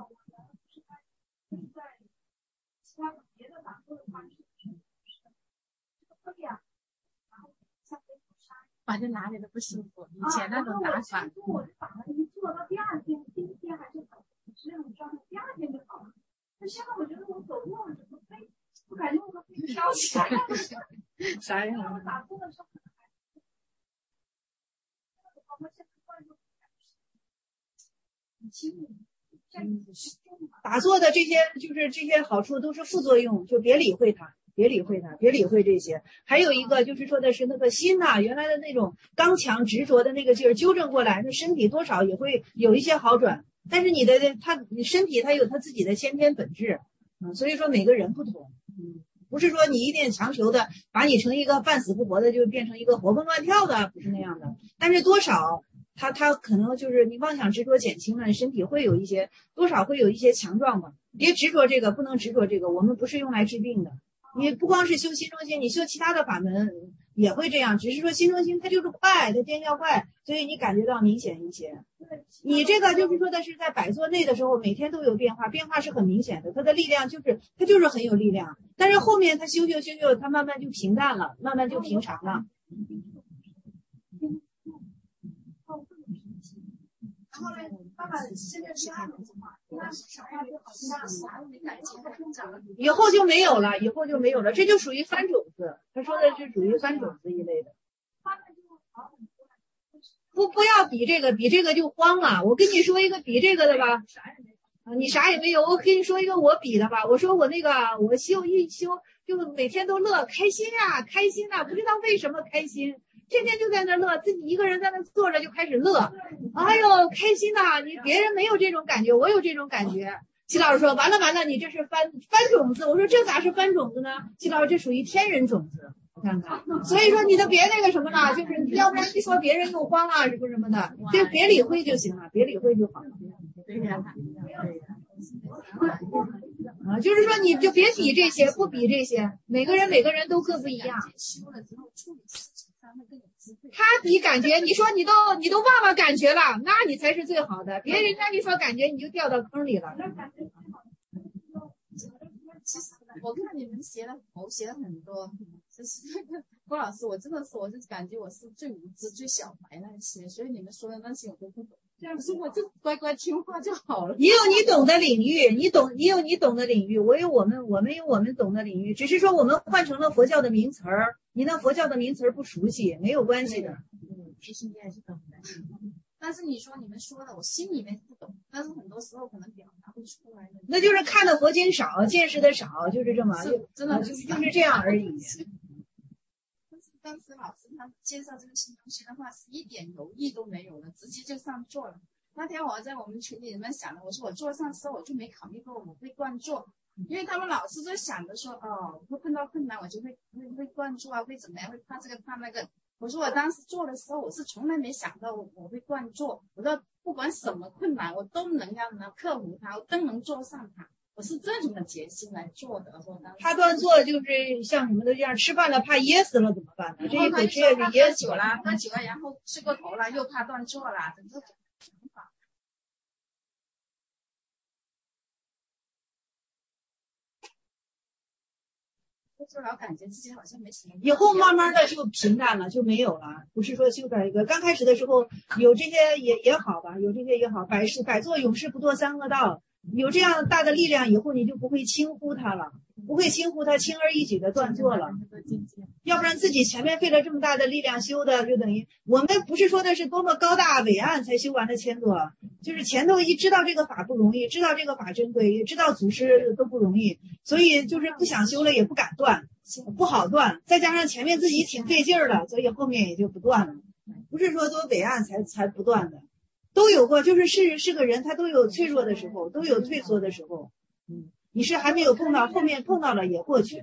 反正哪里都不舒服，以前那种打法。 我就把它一做到第2天，第1天还是好，是那种状态，第2天就好了。那现在我觉得我走路我怎么飞，我感觉我都飞飘起来了。 啥呀？ 我打坐的时候， 打坐的这些就是这些好处都是副作用，就别理会它。别理会这些。还有一个就是说的是那个心呐，原来的那种刚强执着的那个劲儿纠正过来，那身体多少也会有一些好转。但是你身体它有它自己的先天本质，所以说每个人不同，不是说你一定强求的把你成一个半死不活的就变成一个活蹦乱跳的，不是那样的。但是多少它可能就是你妄想执着减轻了，身体会有一些多少会有一些强壮吧。别执着这个，不能执着这个，我们不是用来治病的。你不光是修心中心，你修其他的法门也会这样，只是说心中心它就是快，它见效快，所以你感觉到明显一些。你这个就是说的是在摆坐内的时候，每天都有变化，变化是很明显的，它的力量它就是很有力量。但是后面它修，它慢慢就平淡了，慢慢就平常了。 然后呢，爸爸现在是按的话，那小孩就好像你感情更长了。 以后就没有了，这就属于翻种子。他说的是属于翻种子一类的。不要比这个就慌了。我跟你说一个比这个的吧，你啥也没有。我跟你说一个我比的吧，我说我那个我修一修就每天都乐开心啊，不知道为什么开心。天天就在那乐，自己一个人在那坐着就开始乐，哎呦开心呐！你别人没有这种感觉，我有这种感觉。齐老师说完了，你这是翻种子。我说这咋是翻种子呢？齐老师这属于天人种子，你看看。所以说你都别那个什么了，就是要不然一说别人又慌啊什么的，就别理会就行了，别理会就好了。啊，就是说你就别比这些，不比这些，每个人都各不一样。他比感觉，你说你都忘了感觉了，那你才是最好的。别人家一说感觉，你就掉到坑里了。 我看你们写的很多，就是那个郭老师，我就感觉我是最无知、最小白那些，所以你们说的那些我都不懂。 这样子我就乖乖听话就好了。 你有你懂的领域，你有你懂的领域，我有我们有我们懂的领域，只是说我们换成了佛教的名词儿，你那佛教的名词儿不熟悉，没有关系的。 其实你也是懂的，但是你说你们说的，我心里面不懂，但是很多时候可能表达不出来的。 那就是看的佛经少，见识的少，就是这么， 真的就是这样而已。 当时老师他介绍这个新东西的话，是一点犹豫都没有的，直接就上做了。那天我在我们群里面想的，我说我做上之后我就没考虑过我会惯做，因为他们老师就想着说，哦，会碰到困难我就会惯做啊，会怎么样，会怕这个怕那个。我说我当时做的时候，我是从来没想到我会惯做，我说不管什么困难，我都能克服它，我都能做上它。我是这种的决心来做的。 他断做就是像什么的这样，吃饭了怕噎死了怎么办呢？这一口吃下去噎死了， 喝酒了，然后睡过头了，又怕断做了，这种想法。就老感觉自己好像没什么。 以后慢慢的就平淡了，就没有了。不是说修改一个，刚开始的时候有这些也好吧，有这些也好，百做勇士不做三恶道。有这样大的力量以后，你就不会轻忽它了，不会轻忽它，轻而易举的断做了。要不然自己前面费了这么大的力量修的，就等于我们不是说的是多么高大伟岸才修完的千座，就是前头一知道这个法不容易，知道这个法珍贵，知道祖师都不容易，所以就是不想修了也不敢断，不好断。再加上前面自己挺费劲儿的，所以后面也就不断了。不是说多伟岸才不断的。都有过，就是是个人，他都有脆弱的时候，都有退缩的时候。你是还没有碰到，后面碰到了也过去。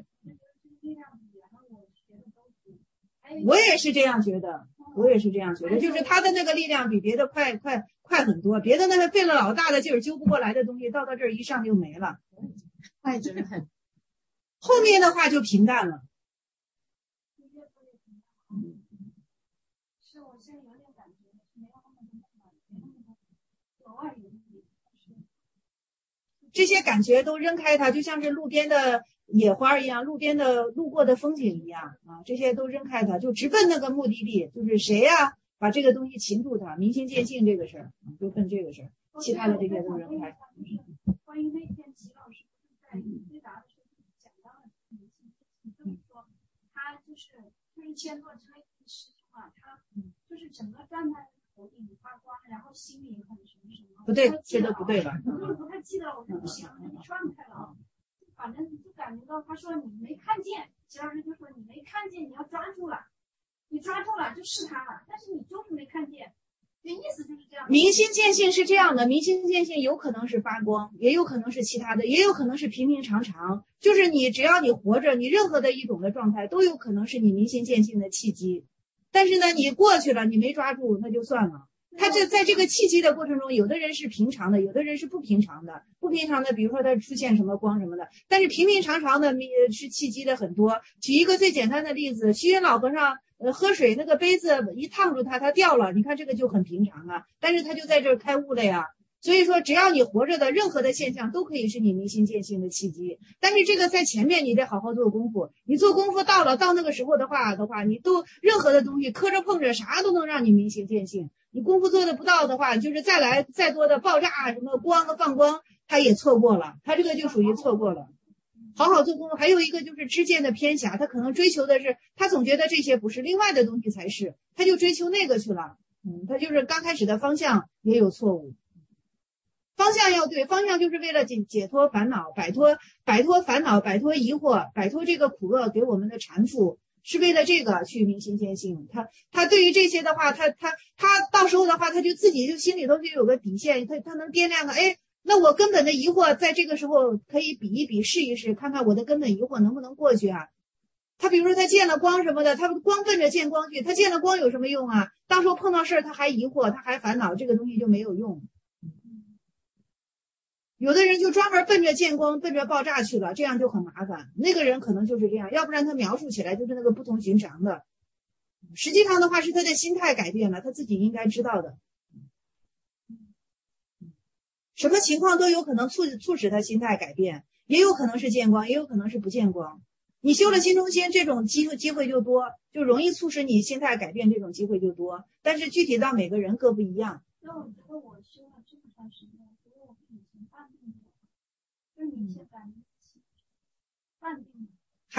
我也是这样觉得，就是他的那个力量比别的快很多，别的那个费了老大的劲儿揪不过来的东西，到这儿一上就没了， 快真的很。 后面的话就平淡了。这些感觉都扔开它，就像是路边的野花一样，路边的路过的风景一样啊，这些都扔开它，就直奔那个目的地，就是谁呀，把这个东西擒住它，明心见性这个事儿，就奔这个事儿，其他的这些都扔开。 关于那天齐老师在对答的时候讲到了明心见性，就是说他就是千座差异师兄啊，他就是整个状态头顶发光，然后心里很什么什么。 不对，这都不对了。 我就是不太记得，我就不想那个状态了啊。反正就感觉到他说你没看见，齐老师就说你没看见，你要抓住了，你抓住了就是他了，但是你就是没看见。意思就是这样。 明心见性是这样的，明心见性有可能是发光，也有可能是其他的，也有可能是平平常常。就是你只要你活着，你任何的一种的状态都有可能是你明心见性的契机。但是呢，你过去了，你没抓住，那就算了。他在这个契机的过程中，有的人是平常的，有的人是不平常的。不平常的，比如说他出现什么光什么的，但是平平常常的是契机的很多。举一个最简单的例子，虚云老和尚喝水，那个杯子一烫住他掉了，你看这个就很平常啊，但是他就在这儿开悟了呀。所以说只要你活着的任何的现象都可以是你明心见性的契机，但是这个在前面你得好好做功夫，你做功夫到那个时候的话，你都任何的东西磕着碰着啥都能让你明心见性，你功夫做的不到的话，就是再多的爆炸什么光和放光他也错过了，他这个就属于错过了。好好做功夫。还有一个就是知见的偏狭，他可能追求的是，他总觉得这些不是，另外的东西才是，他就追求那个去了。他就是刚开始的方向也有错误。方向要对，方向就是为了解脱烦恼，摆脱烦恼，摆脱疑惑，摆脱这个苦厄给我们的缠缚，是为了这个去明心见性。他对于这些的话，他到时候的话，他就自己就心里头就有个底线，他能掂量个，哎，那我根本的疑惑在这个时候可以比一比，试一试，看看我的根本疑惑能不能过去啊。他比如说他见了光什么的，他光奔着见光去，他见了光有什么用啊？到时候碰到事儿他还疑惑，他还烦恼，这个东西就没有用。有的人就专门奔着见光奔着爆炸去了，这样就很麻烦。那个人可能就是这样，要不然他描述起来就是那个不同寻常的。实际上的话是他的心态改变了，他自己应该知道的。什么情况都有可能促使他心态改变，也有可能是见光，也有可能是不见光。你修了心中心，这种机会就多，就容易促使你心态改变，这种机会就多。但是具体到每个人各不一样。 那我觉得我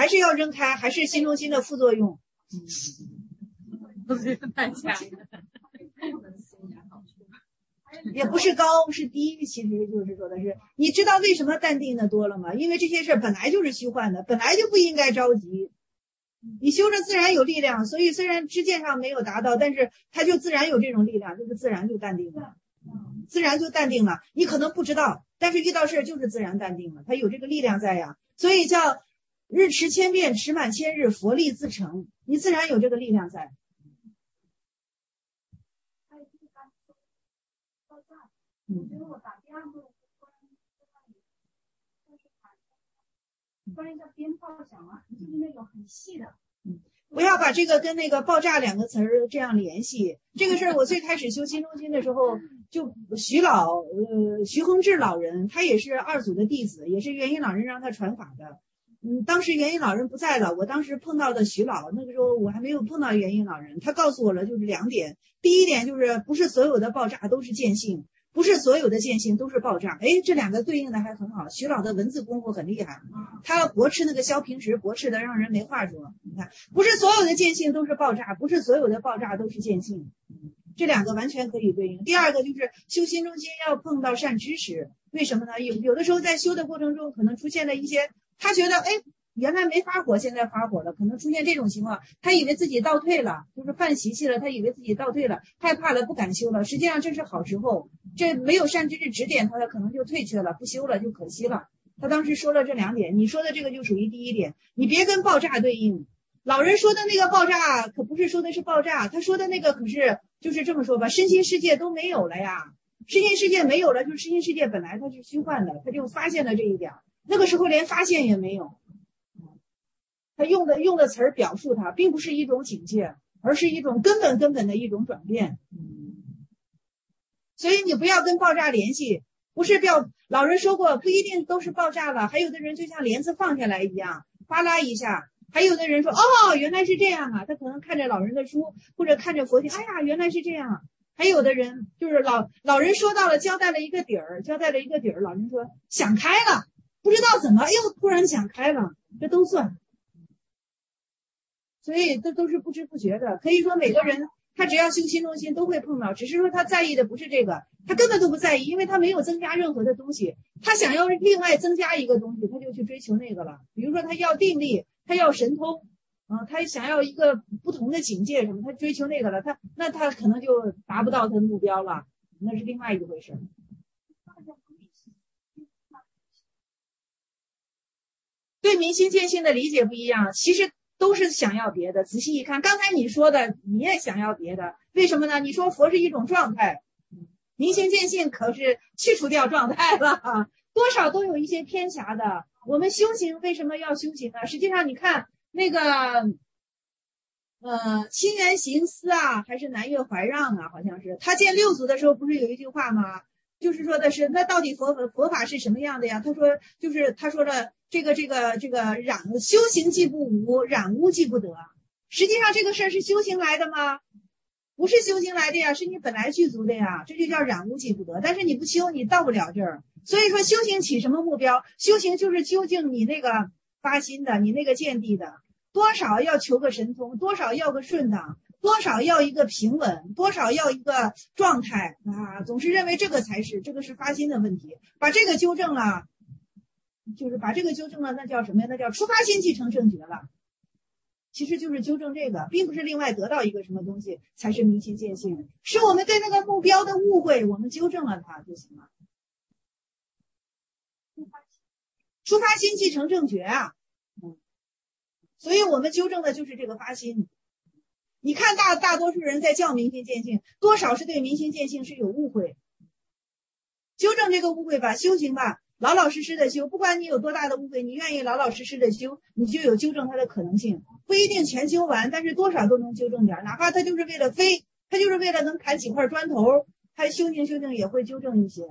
还是要扔开，还是心中心的副作用。 太强了。 也不是高是低，其实就是说的是，你知道为什么淡定的多了吗？因为这些事本来就是虚幻的，本来就不应该着急。你修着自然有力量，所以虽然知见上没有达到，但是它就自然有这种力量，就是自然就淡定了，自然就淡定了。你可能不知道，但是遇到事就是自然淡定了，它有这个力量在呀，所以叫日持千遍，持满千日，佛力自成，你自然有这个力量在。 就是我打第二个突然一下鞭炮响了，就是那种很细的。 不要把这个跟那个爆炸两个词儿这样联系。这个事儿我最开始修心中心的时候，就徐恒志老人，他也是二祖的弟子，也是元音老人让他传法的。当时元音老人不在了，我当时碰到的徐老，那个时候我还没有碰到元音老人，他告诉我了就是2点。第一点就是不是所有的爆炸都是见性。不是所有的见性都是爆炸，这2个对应的还很好。徐老的文字功夫很厉害，他驳斥那个萧平时驳斥的让人没话说。你看，不是所有的见性都是爆炸，不是所有的爆炸都是见性，这2个完全可以对应。第二个就是修心中心要碰到善知识，为什么呢？有的时候在修的过程中可能出现了一些，他觉得原来没发火，现在发火了，可能出现这种情况，他以为自己倒退了，就是犯习气了，他以为自己倒退了，害怕了，不敢修了。实际上这是好时候，这没有善知识指点他，可能就退却了，不修了就可惜了。他当时说了这2点，你说的这个就属于第一点，你别跟爆炸对应。老人说的那个爆炸可不是说的是爆炸，他说的那个可是就是这么说吧，身心世界都没有了呀，身心世界没有了，就是身心世界本来它是虚幻的，他就发现了这一点，那个时候连发现也没有。他用的词儿表述它，并不是一种警戒，而是一种根本的一种转变。所以你不要跟爆炸联系，不是老人说过，不一定都是爆炸了，还有的人就像帘子放下来一样，哗啦一下。还有的人说，原来是这样啊，他可能看着老人的书或者看着佛经，原来是这样。还有的人就是老人说到了，交代了一个底儿，老人说想开了，不知道怎么突然想开了，这都算。所以这都是不知不觉的，可以说每个人他只要修心中心都会碰到，只是说他在意的不是这个，他根本都不在意，因为他没有增加任何的东西，他想要另外增加一个东西，他就去追求那个了。比如说他要定力，他要神通，他想要一个不同的境界什么，他追求那个了，那他可能就达不到他的目标了，那是另外一回事。对明心见性的理解不一样，其实都是想要别的。仔细一看，刚才你说的你也想要别的，为什么呢？你说佛是一种状态，明心见性可是去除掉状态了，多少都有一些偏狭的。我们修行为什么要修行呢？实际上你看那个清源行思啊，还是南岳怀让啊，好像是他见六祖的时候不是有一句话吗？就是说的是那到底佛法是什么样的呀？他说了这个修行既不无，染污既不得。实际上这个事儿是修行来的吗？不是修行来的呀，是你本来具足的呀，这就叫染污既不得。但是你不修，你到不了这儿。所以说修行起什么目标？修行就是究竟你那个发心的，你那个见地的，多少要求个神通，多少要个顺当，多少要一个平稳，多少要一个状态啊！总是认为这个是发心的问题，把这个纠正了，那叫什么呀？那叫出发心即成正觉了。其实就是纠正这个，并不是另外得到一个什么东西才是明心见性，是我们对那个目标的误会，我们纠正了它就行了。出发心即成正觉啊，所以我们纠正的就是这个发心。你看大多数人在叫明心见性，多少是对明心见性是有误会，纠正这个误会吧，修行吧，老老实实的修，不管你有多大的误会，你愿意老老实实的修，你就有纠正它的可能性。不一定全修完，但是多少都能纠正点，哪怕他就是为了飞，他就是为了能砍几块砖头，他修行也会纠正一些。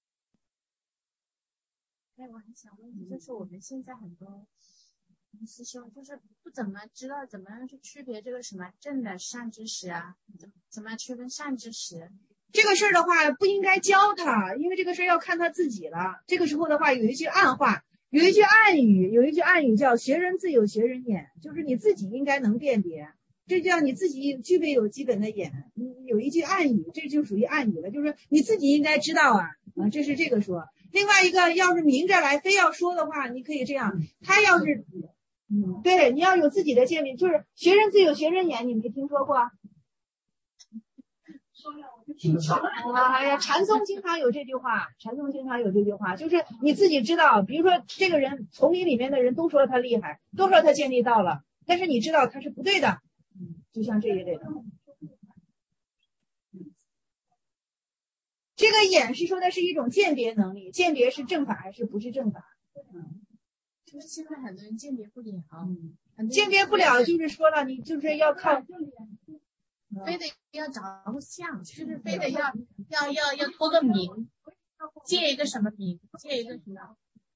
我很想问，就是我们现在很多师兄就是不怎么知道怎么样去区别这个什么正的善知识啊，怎么区分善知识？ 这个事儿的话不应该教他，因为这个事儿要看他自己了。这个时候的话有一句暗话， 有一句暗语叫学人自有学人眼，就是你自己应该能辨别，这叫你自己具备有基本的眼。有一句暗语，这就属于暗语了，就是你自己应该知道啊，这是这个说。另外一个要是明着来非要说的话，你可以这样，他要是对，你要有自己的见解，就是学人自有学人眼，你没听说过？哎呀，禅宗经常有这句话，就是你自己知道，比如说这个人丛林里面的人都说他厉害，都说他见力到了，但是你知道他是不对的，就像这一类的。这个眼是说的是一种鉴别能力，鉴别是正法还是不是正法？ 就是现在很多人鉴别不了， 鉴别不了就是说了，你就是要靠。 非得要找个相，就是非得要托个名，借一个什么名，借一个什么，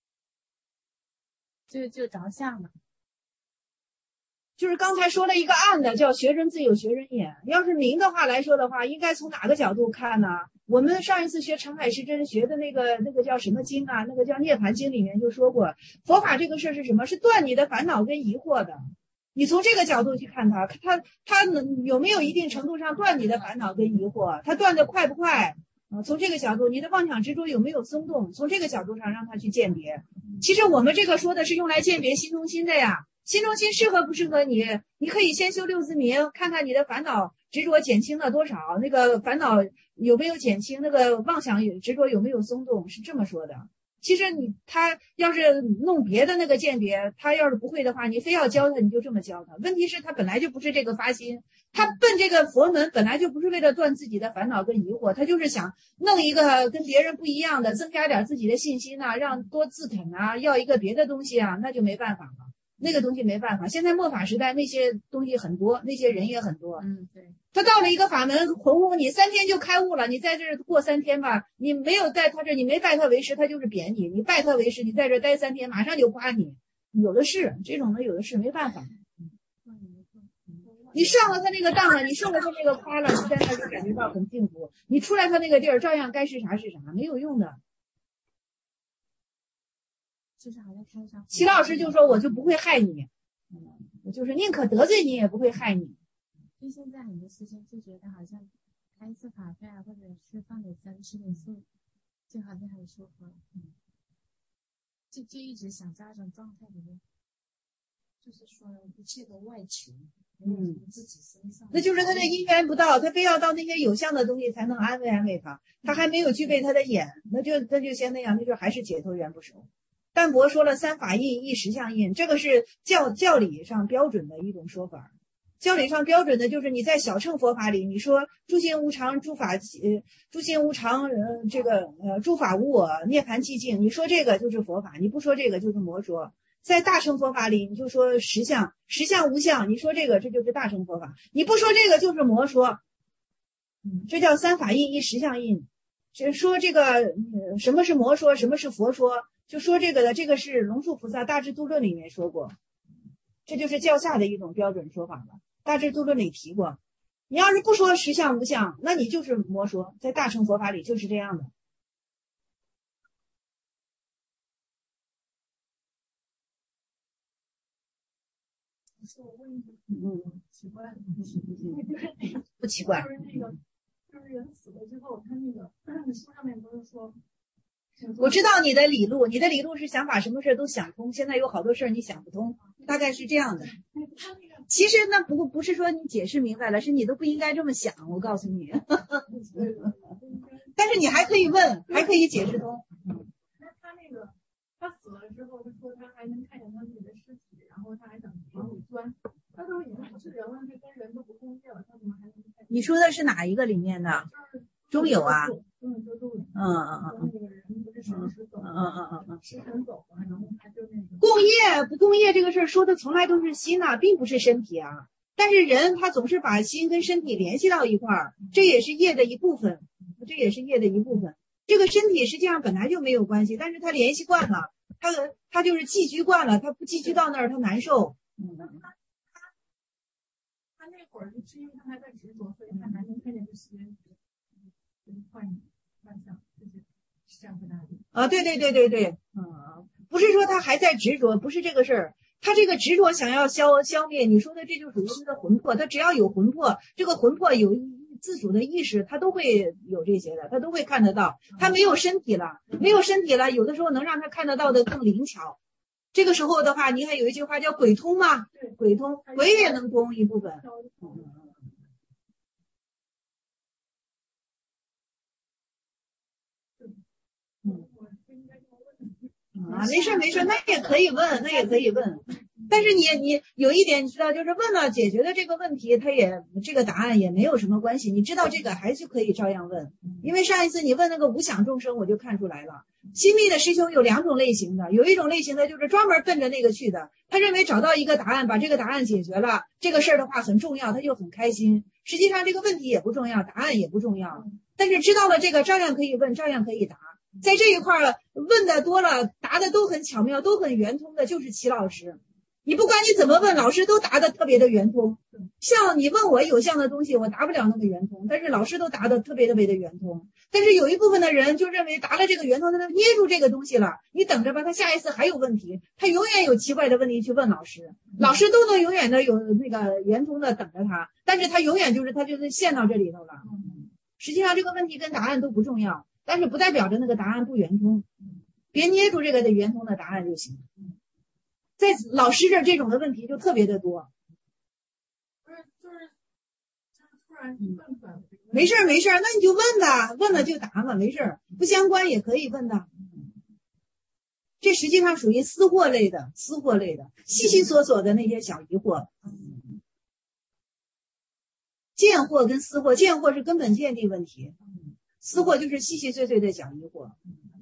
就着相了。 就是刚才说了一个暗的，叫学人自有学人眼。要是明的话来说的话，应该从哪个角度看呢？我们上一次学澄海师真学的那个叫什么经啊？那个叫涅槃经里面就说过，佛法这个事是什么？是断你的烦恼跟疑惑的。你从这个角度去看它有没有一定程度上断你的烦恼跟疑惑？它断的快不快？从这个角度，你的妄想执着有没有松动？从这个角度上让它去鉴别。其实我们这个说的是用来鉴别心中心的呀。心中心适合不适合你？你可以先修六字明，看看你的烦恼执着减轻了多少，那个烦恼有没有减轻，那个妄想执着有没有松动，是这么说的。其实他要是弄别的那个鉴别，他要是不会的话，你非要教他，你就这么教他。问题是他本来就不是这个发心，他奔这个佛门本来就不是为了断自己的烦恼跟疑惑，他就是想弄一个跟别人不一样的，增加点自己的信心啊，让多自肯啊，要一个别的东西啊，那就没办法了。那个东西没办法，现在末法时代那些东西很多，那些人也很多。 对。 他到了一个法门哄哄你3天就开悟了，你在这儿过3天吧，你没有在他这，你没拜他为师，他就是贬你；你拜他为师，你在这儿待3天，马上就夸你。有的是这种的，有的是没办法。你上了他那个当了，你受了他那个夸了，你在那就感觉到很幸福。你出来他那个地儿，照样该是啥是啥，没有用的。 就是好像开上。 齐老师就说：“我就不会害你，我就是宁可得罪你，也不会害你。” 就现在很多师兄就觉得好像开一次法会啊，或者是放点僧吃点素，就好像很舒服，就一直想在那种状态里面， 就是说一切都外求，自己身上。 那就是他的因缘不到，他非要到那些有相的东西才能安慰他，他还没有具备他的眼，那就先那样，那就还是解脱缘不熟。淡泊说了3法印1实相印，这个是教理上标准的一种说法。教理上标准的就是你在小乘佛法里，你说诸行无常，诸法诸法无我，涅槃寂静，你说这个就是佛法，你不说这个就是魔说。在大乘佛法里，你就说实相无相，你说这个这就是大乘佛法，你不说这个就是魔说。这叫3法印1实相印。说这个什么是魔说，什么是佛说，就说这个的，这个是龙树菩萨大智度论里面说过，这就是教下的一种标准说法了。大智度论里提过，你要是不说实相无相，那你就是魔说，在大乘佛法里就是这样的。 我问一个奇怪的问题， 不奇怪。 就是人死了之后，他那个书上面不是说， 我知道你的理路，是想把什么事都想通，现在有好多事你想不通，大概是这样的。其实那不是说你解释明白了，是你都不应该这么想，我告诉你。但是你还可以问，还可以解释通。 那他死了之后，他说他还能看见他自己的尸体，然后他还想往里钻。他都已经不是人了，这跟人都不共业了，他怎么还能看见？ 你说的是哪一个里面的？中有啊。 就中有。那个人不是神识走了，是神走了，然后他就那个。 共业不共业这个事儿说的从来都是心呐，并不是身体啊。但是人他总是把心跟身体联系到一块儿，这也是业的一部分。这个身体实际上本来就没有关系，但是他联系惯了，他就是寄居惯了，他不寄居到那儿他难受。 他那会儿是因为他还在执着，所以他还能看见这些幻象，这些善不大的。 对， 不是说他还在执着，不是这个事儿。他这个执着想要消灭，你说的这就属于他的魂魄。他只要有魂魄，这个魂魄有自主的意识，他都会有这些的，他都会看得到。他没有身体了，有的时候能让他看得到的更灵巧。这个时候的话，你还有一句话叫鬼通嘛，鬼通，鬼也能通一部分。没事，那也可以问，但是你有一点你知道，就是问了解决的这个问题，这个答案也没有什么关系，你知道这个还是可以照样问，因为上一次你问那个无想众生，我就看出来了。心密的师兄有2种类型的，有一种类型的就是专门奔着那个去的，他认为找到一个答案，把这个答案解决了，这个事儿的话很重要，他就很开心。实际上这个问题也不重要，答案也不重要，但是知道了这个照样可以问，照样可以答。在这一块问的多了，答的都很巧妙，都很圆通的，就是齐老师。你不管你怎么问，老师都答的特别的圆通。像你问我有相的东西，我答不了那么圆通，但是老师都答的特别的圆通。但是有一部分的人就认为答了这个圆通，他捏住这个东西了，你等着吧，他下一次还有问题，他永远有奇怪的问题去问老师，老师都能永远的有那个圆通的等着他，但是他永远就是陷到这里头了。实际上这个问题跟答案都不重要，但是不代表着那个答案不圆通，别捏住这个的圆通的答案就行。在老师这种的问题就特别的多。就是突然问出来。没事，那你就问吧，问了就答嘛，没事，不相关也可以问的。这实际上属于私货类的，细细索索的那些小疑惑。见惑跟私货，见惑是根本见地问题，私货就是细细碎碎的小疑惑。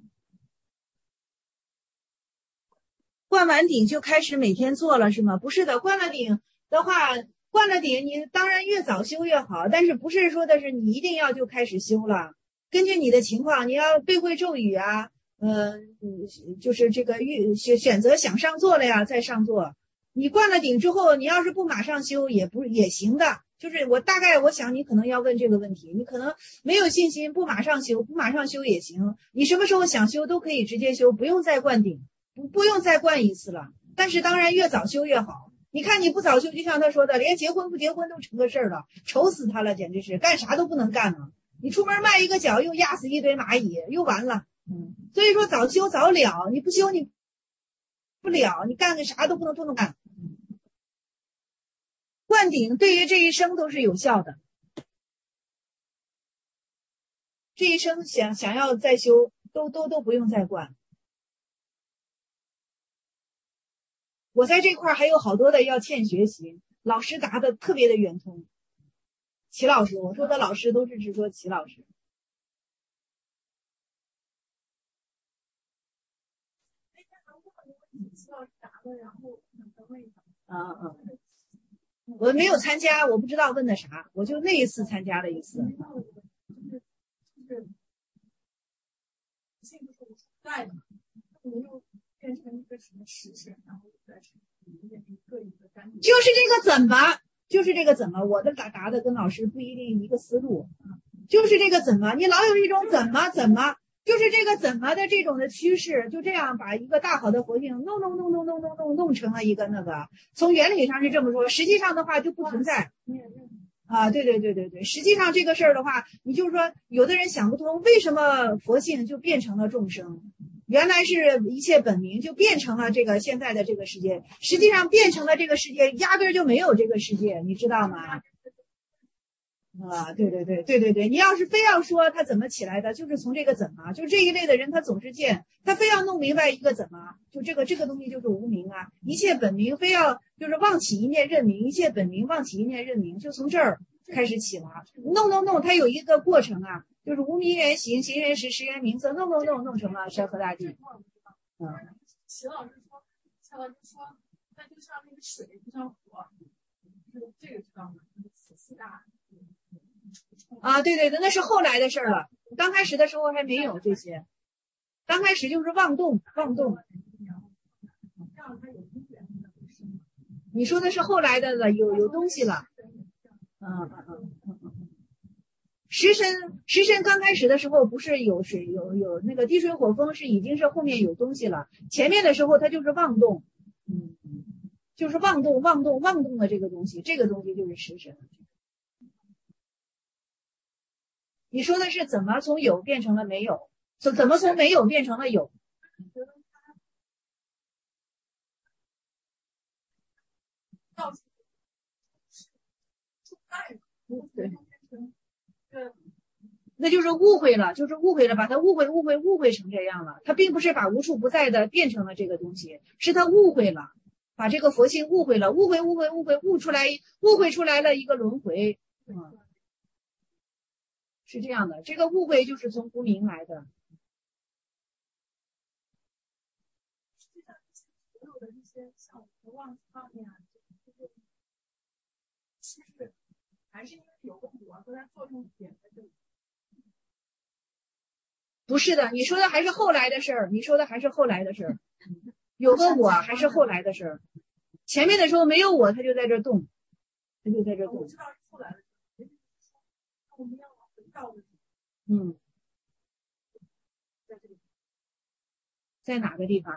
灌完顶就开始每天做了是吗？不是的，灌了顶的话，你当然越早修越好，但是不是说的是你一定要就开始修了。根据你的情况，你要背会咒语啊，就是这个选择想上座了呀，再上座。你灌了顶之后，你要是不马上修也行的。就是我想你可能要问这个问题，你可能没有信心，不马上修也行。你什么时候想修都可以直接修，不用再灌顶。不用再灌一次了，但是当然越早修越好。你看你不早修，就像他说的，连结婚不结婚都成个事儿了，愁死他了，简直是干啥都不能干了。你出门迈一个脚又压死一堆蚂蚁，又完了。所以说早修早了，你不修你不了，你干个啥都不能干。灌顶对于这一生都是有效的，这一生想要再修都不用再灌。我在这块还有好多的要欠学习，老师答的特别的圆通。齐老师，我说的老师都是指说齐老师。我没有参加，我不知道问的啥，我就那一次参加了一次。变成一个什么实事，然后再就是这个怎么，我的答的跟老师不一定一个思路，就是这个怎么，你老有一种怎么，就是这个怎么的这种的趋势，就这样把一个大好的佛性弄成了一个那个，从原理上是这么说，实际上的话就不存在。啊，对，实际上这个事儿的话，你就是说有的人想不通，为什么佛性就变成了众生？原来是一切本明，就变成了这个现在的这个世界，实际上变成了这个世界，压根儿就没有这个世界，你知道吗？啊，对，你要是非要说他怎么起来的，就是从这个怎么，就这一类的人他总是见，他非要弄明白一个怎么，就这个东西就是无明啊，一切本明非要就是妄起一念认明，一切本明妄起一念认明，就从这儿开始起了，弄，它有一个过程啊。就是无名缘行，行缘识，识缘名色，弄成了山河大地。齐老师说，那就像那个水，就像火，这个知道吗？此四大。啊，对，那是后来的事了。刚开始的时候还没有这些，刚开始就是妄动。你说的是后来的了，有东西了。 食神刚开始的时候不是有水有那个地水火风，是已经是后面有东西了，前面的时候它就是妄动，就是妄动的这个东西，这个东西就是食神。你说的是怎么从有变成了没有？怎么从没有变成了有？对，那就是误会了，把它误会成这样了。他并不是把无处不在的变成了这个东西，是他误会了，把这个佛性误会了，误会出来了一个轮回。是这样的，这个误会就是从无明来的。 所有的一些像妄想呀，其实还是因为有个我和它作用点在这里。 不是的，你说的还是后来的事儿，有个我还是后来的事儿，前面的时候没有我，他就在这动，我知道是后来的事，我们要往回倒的。 在哪个地方？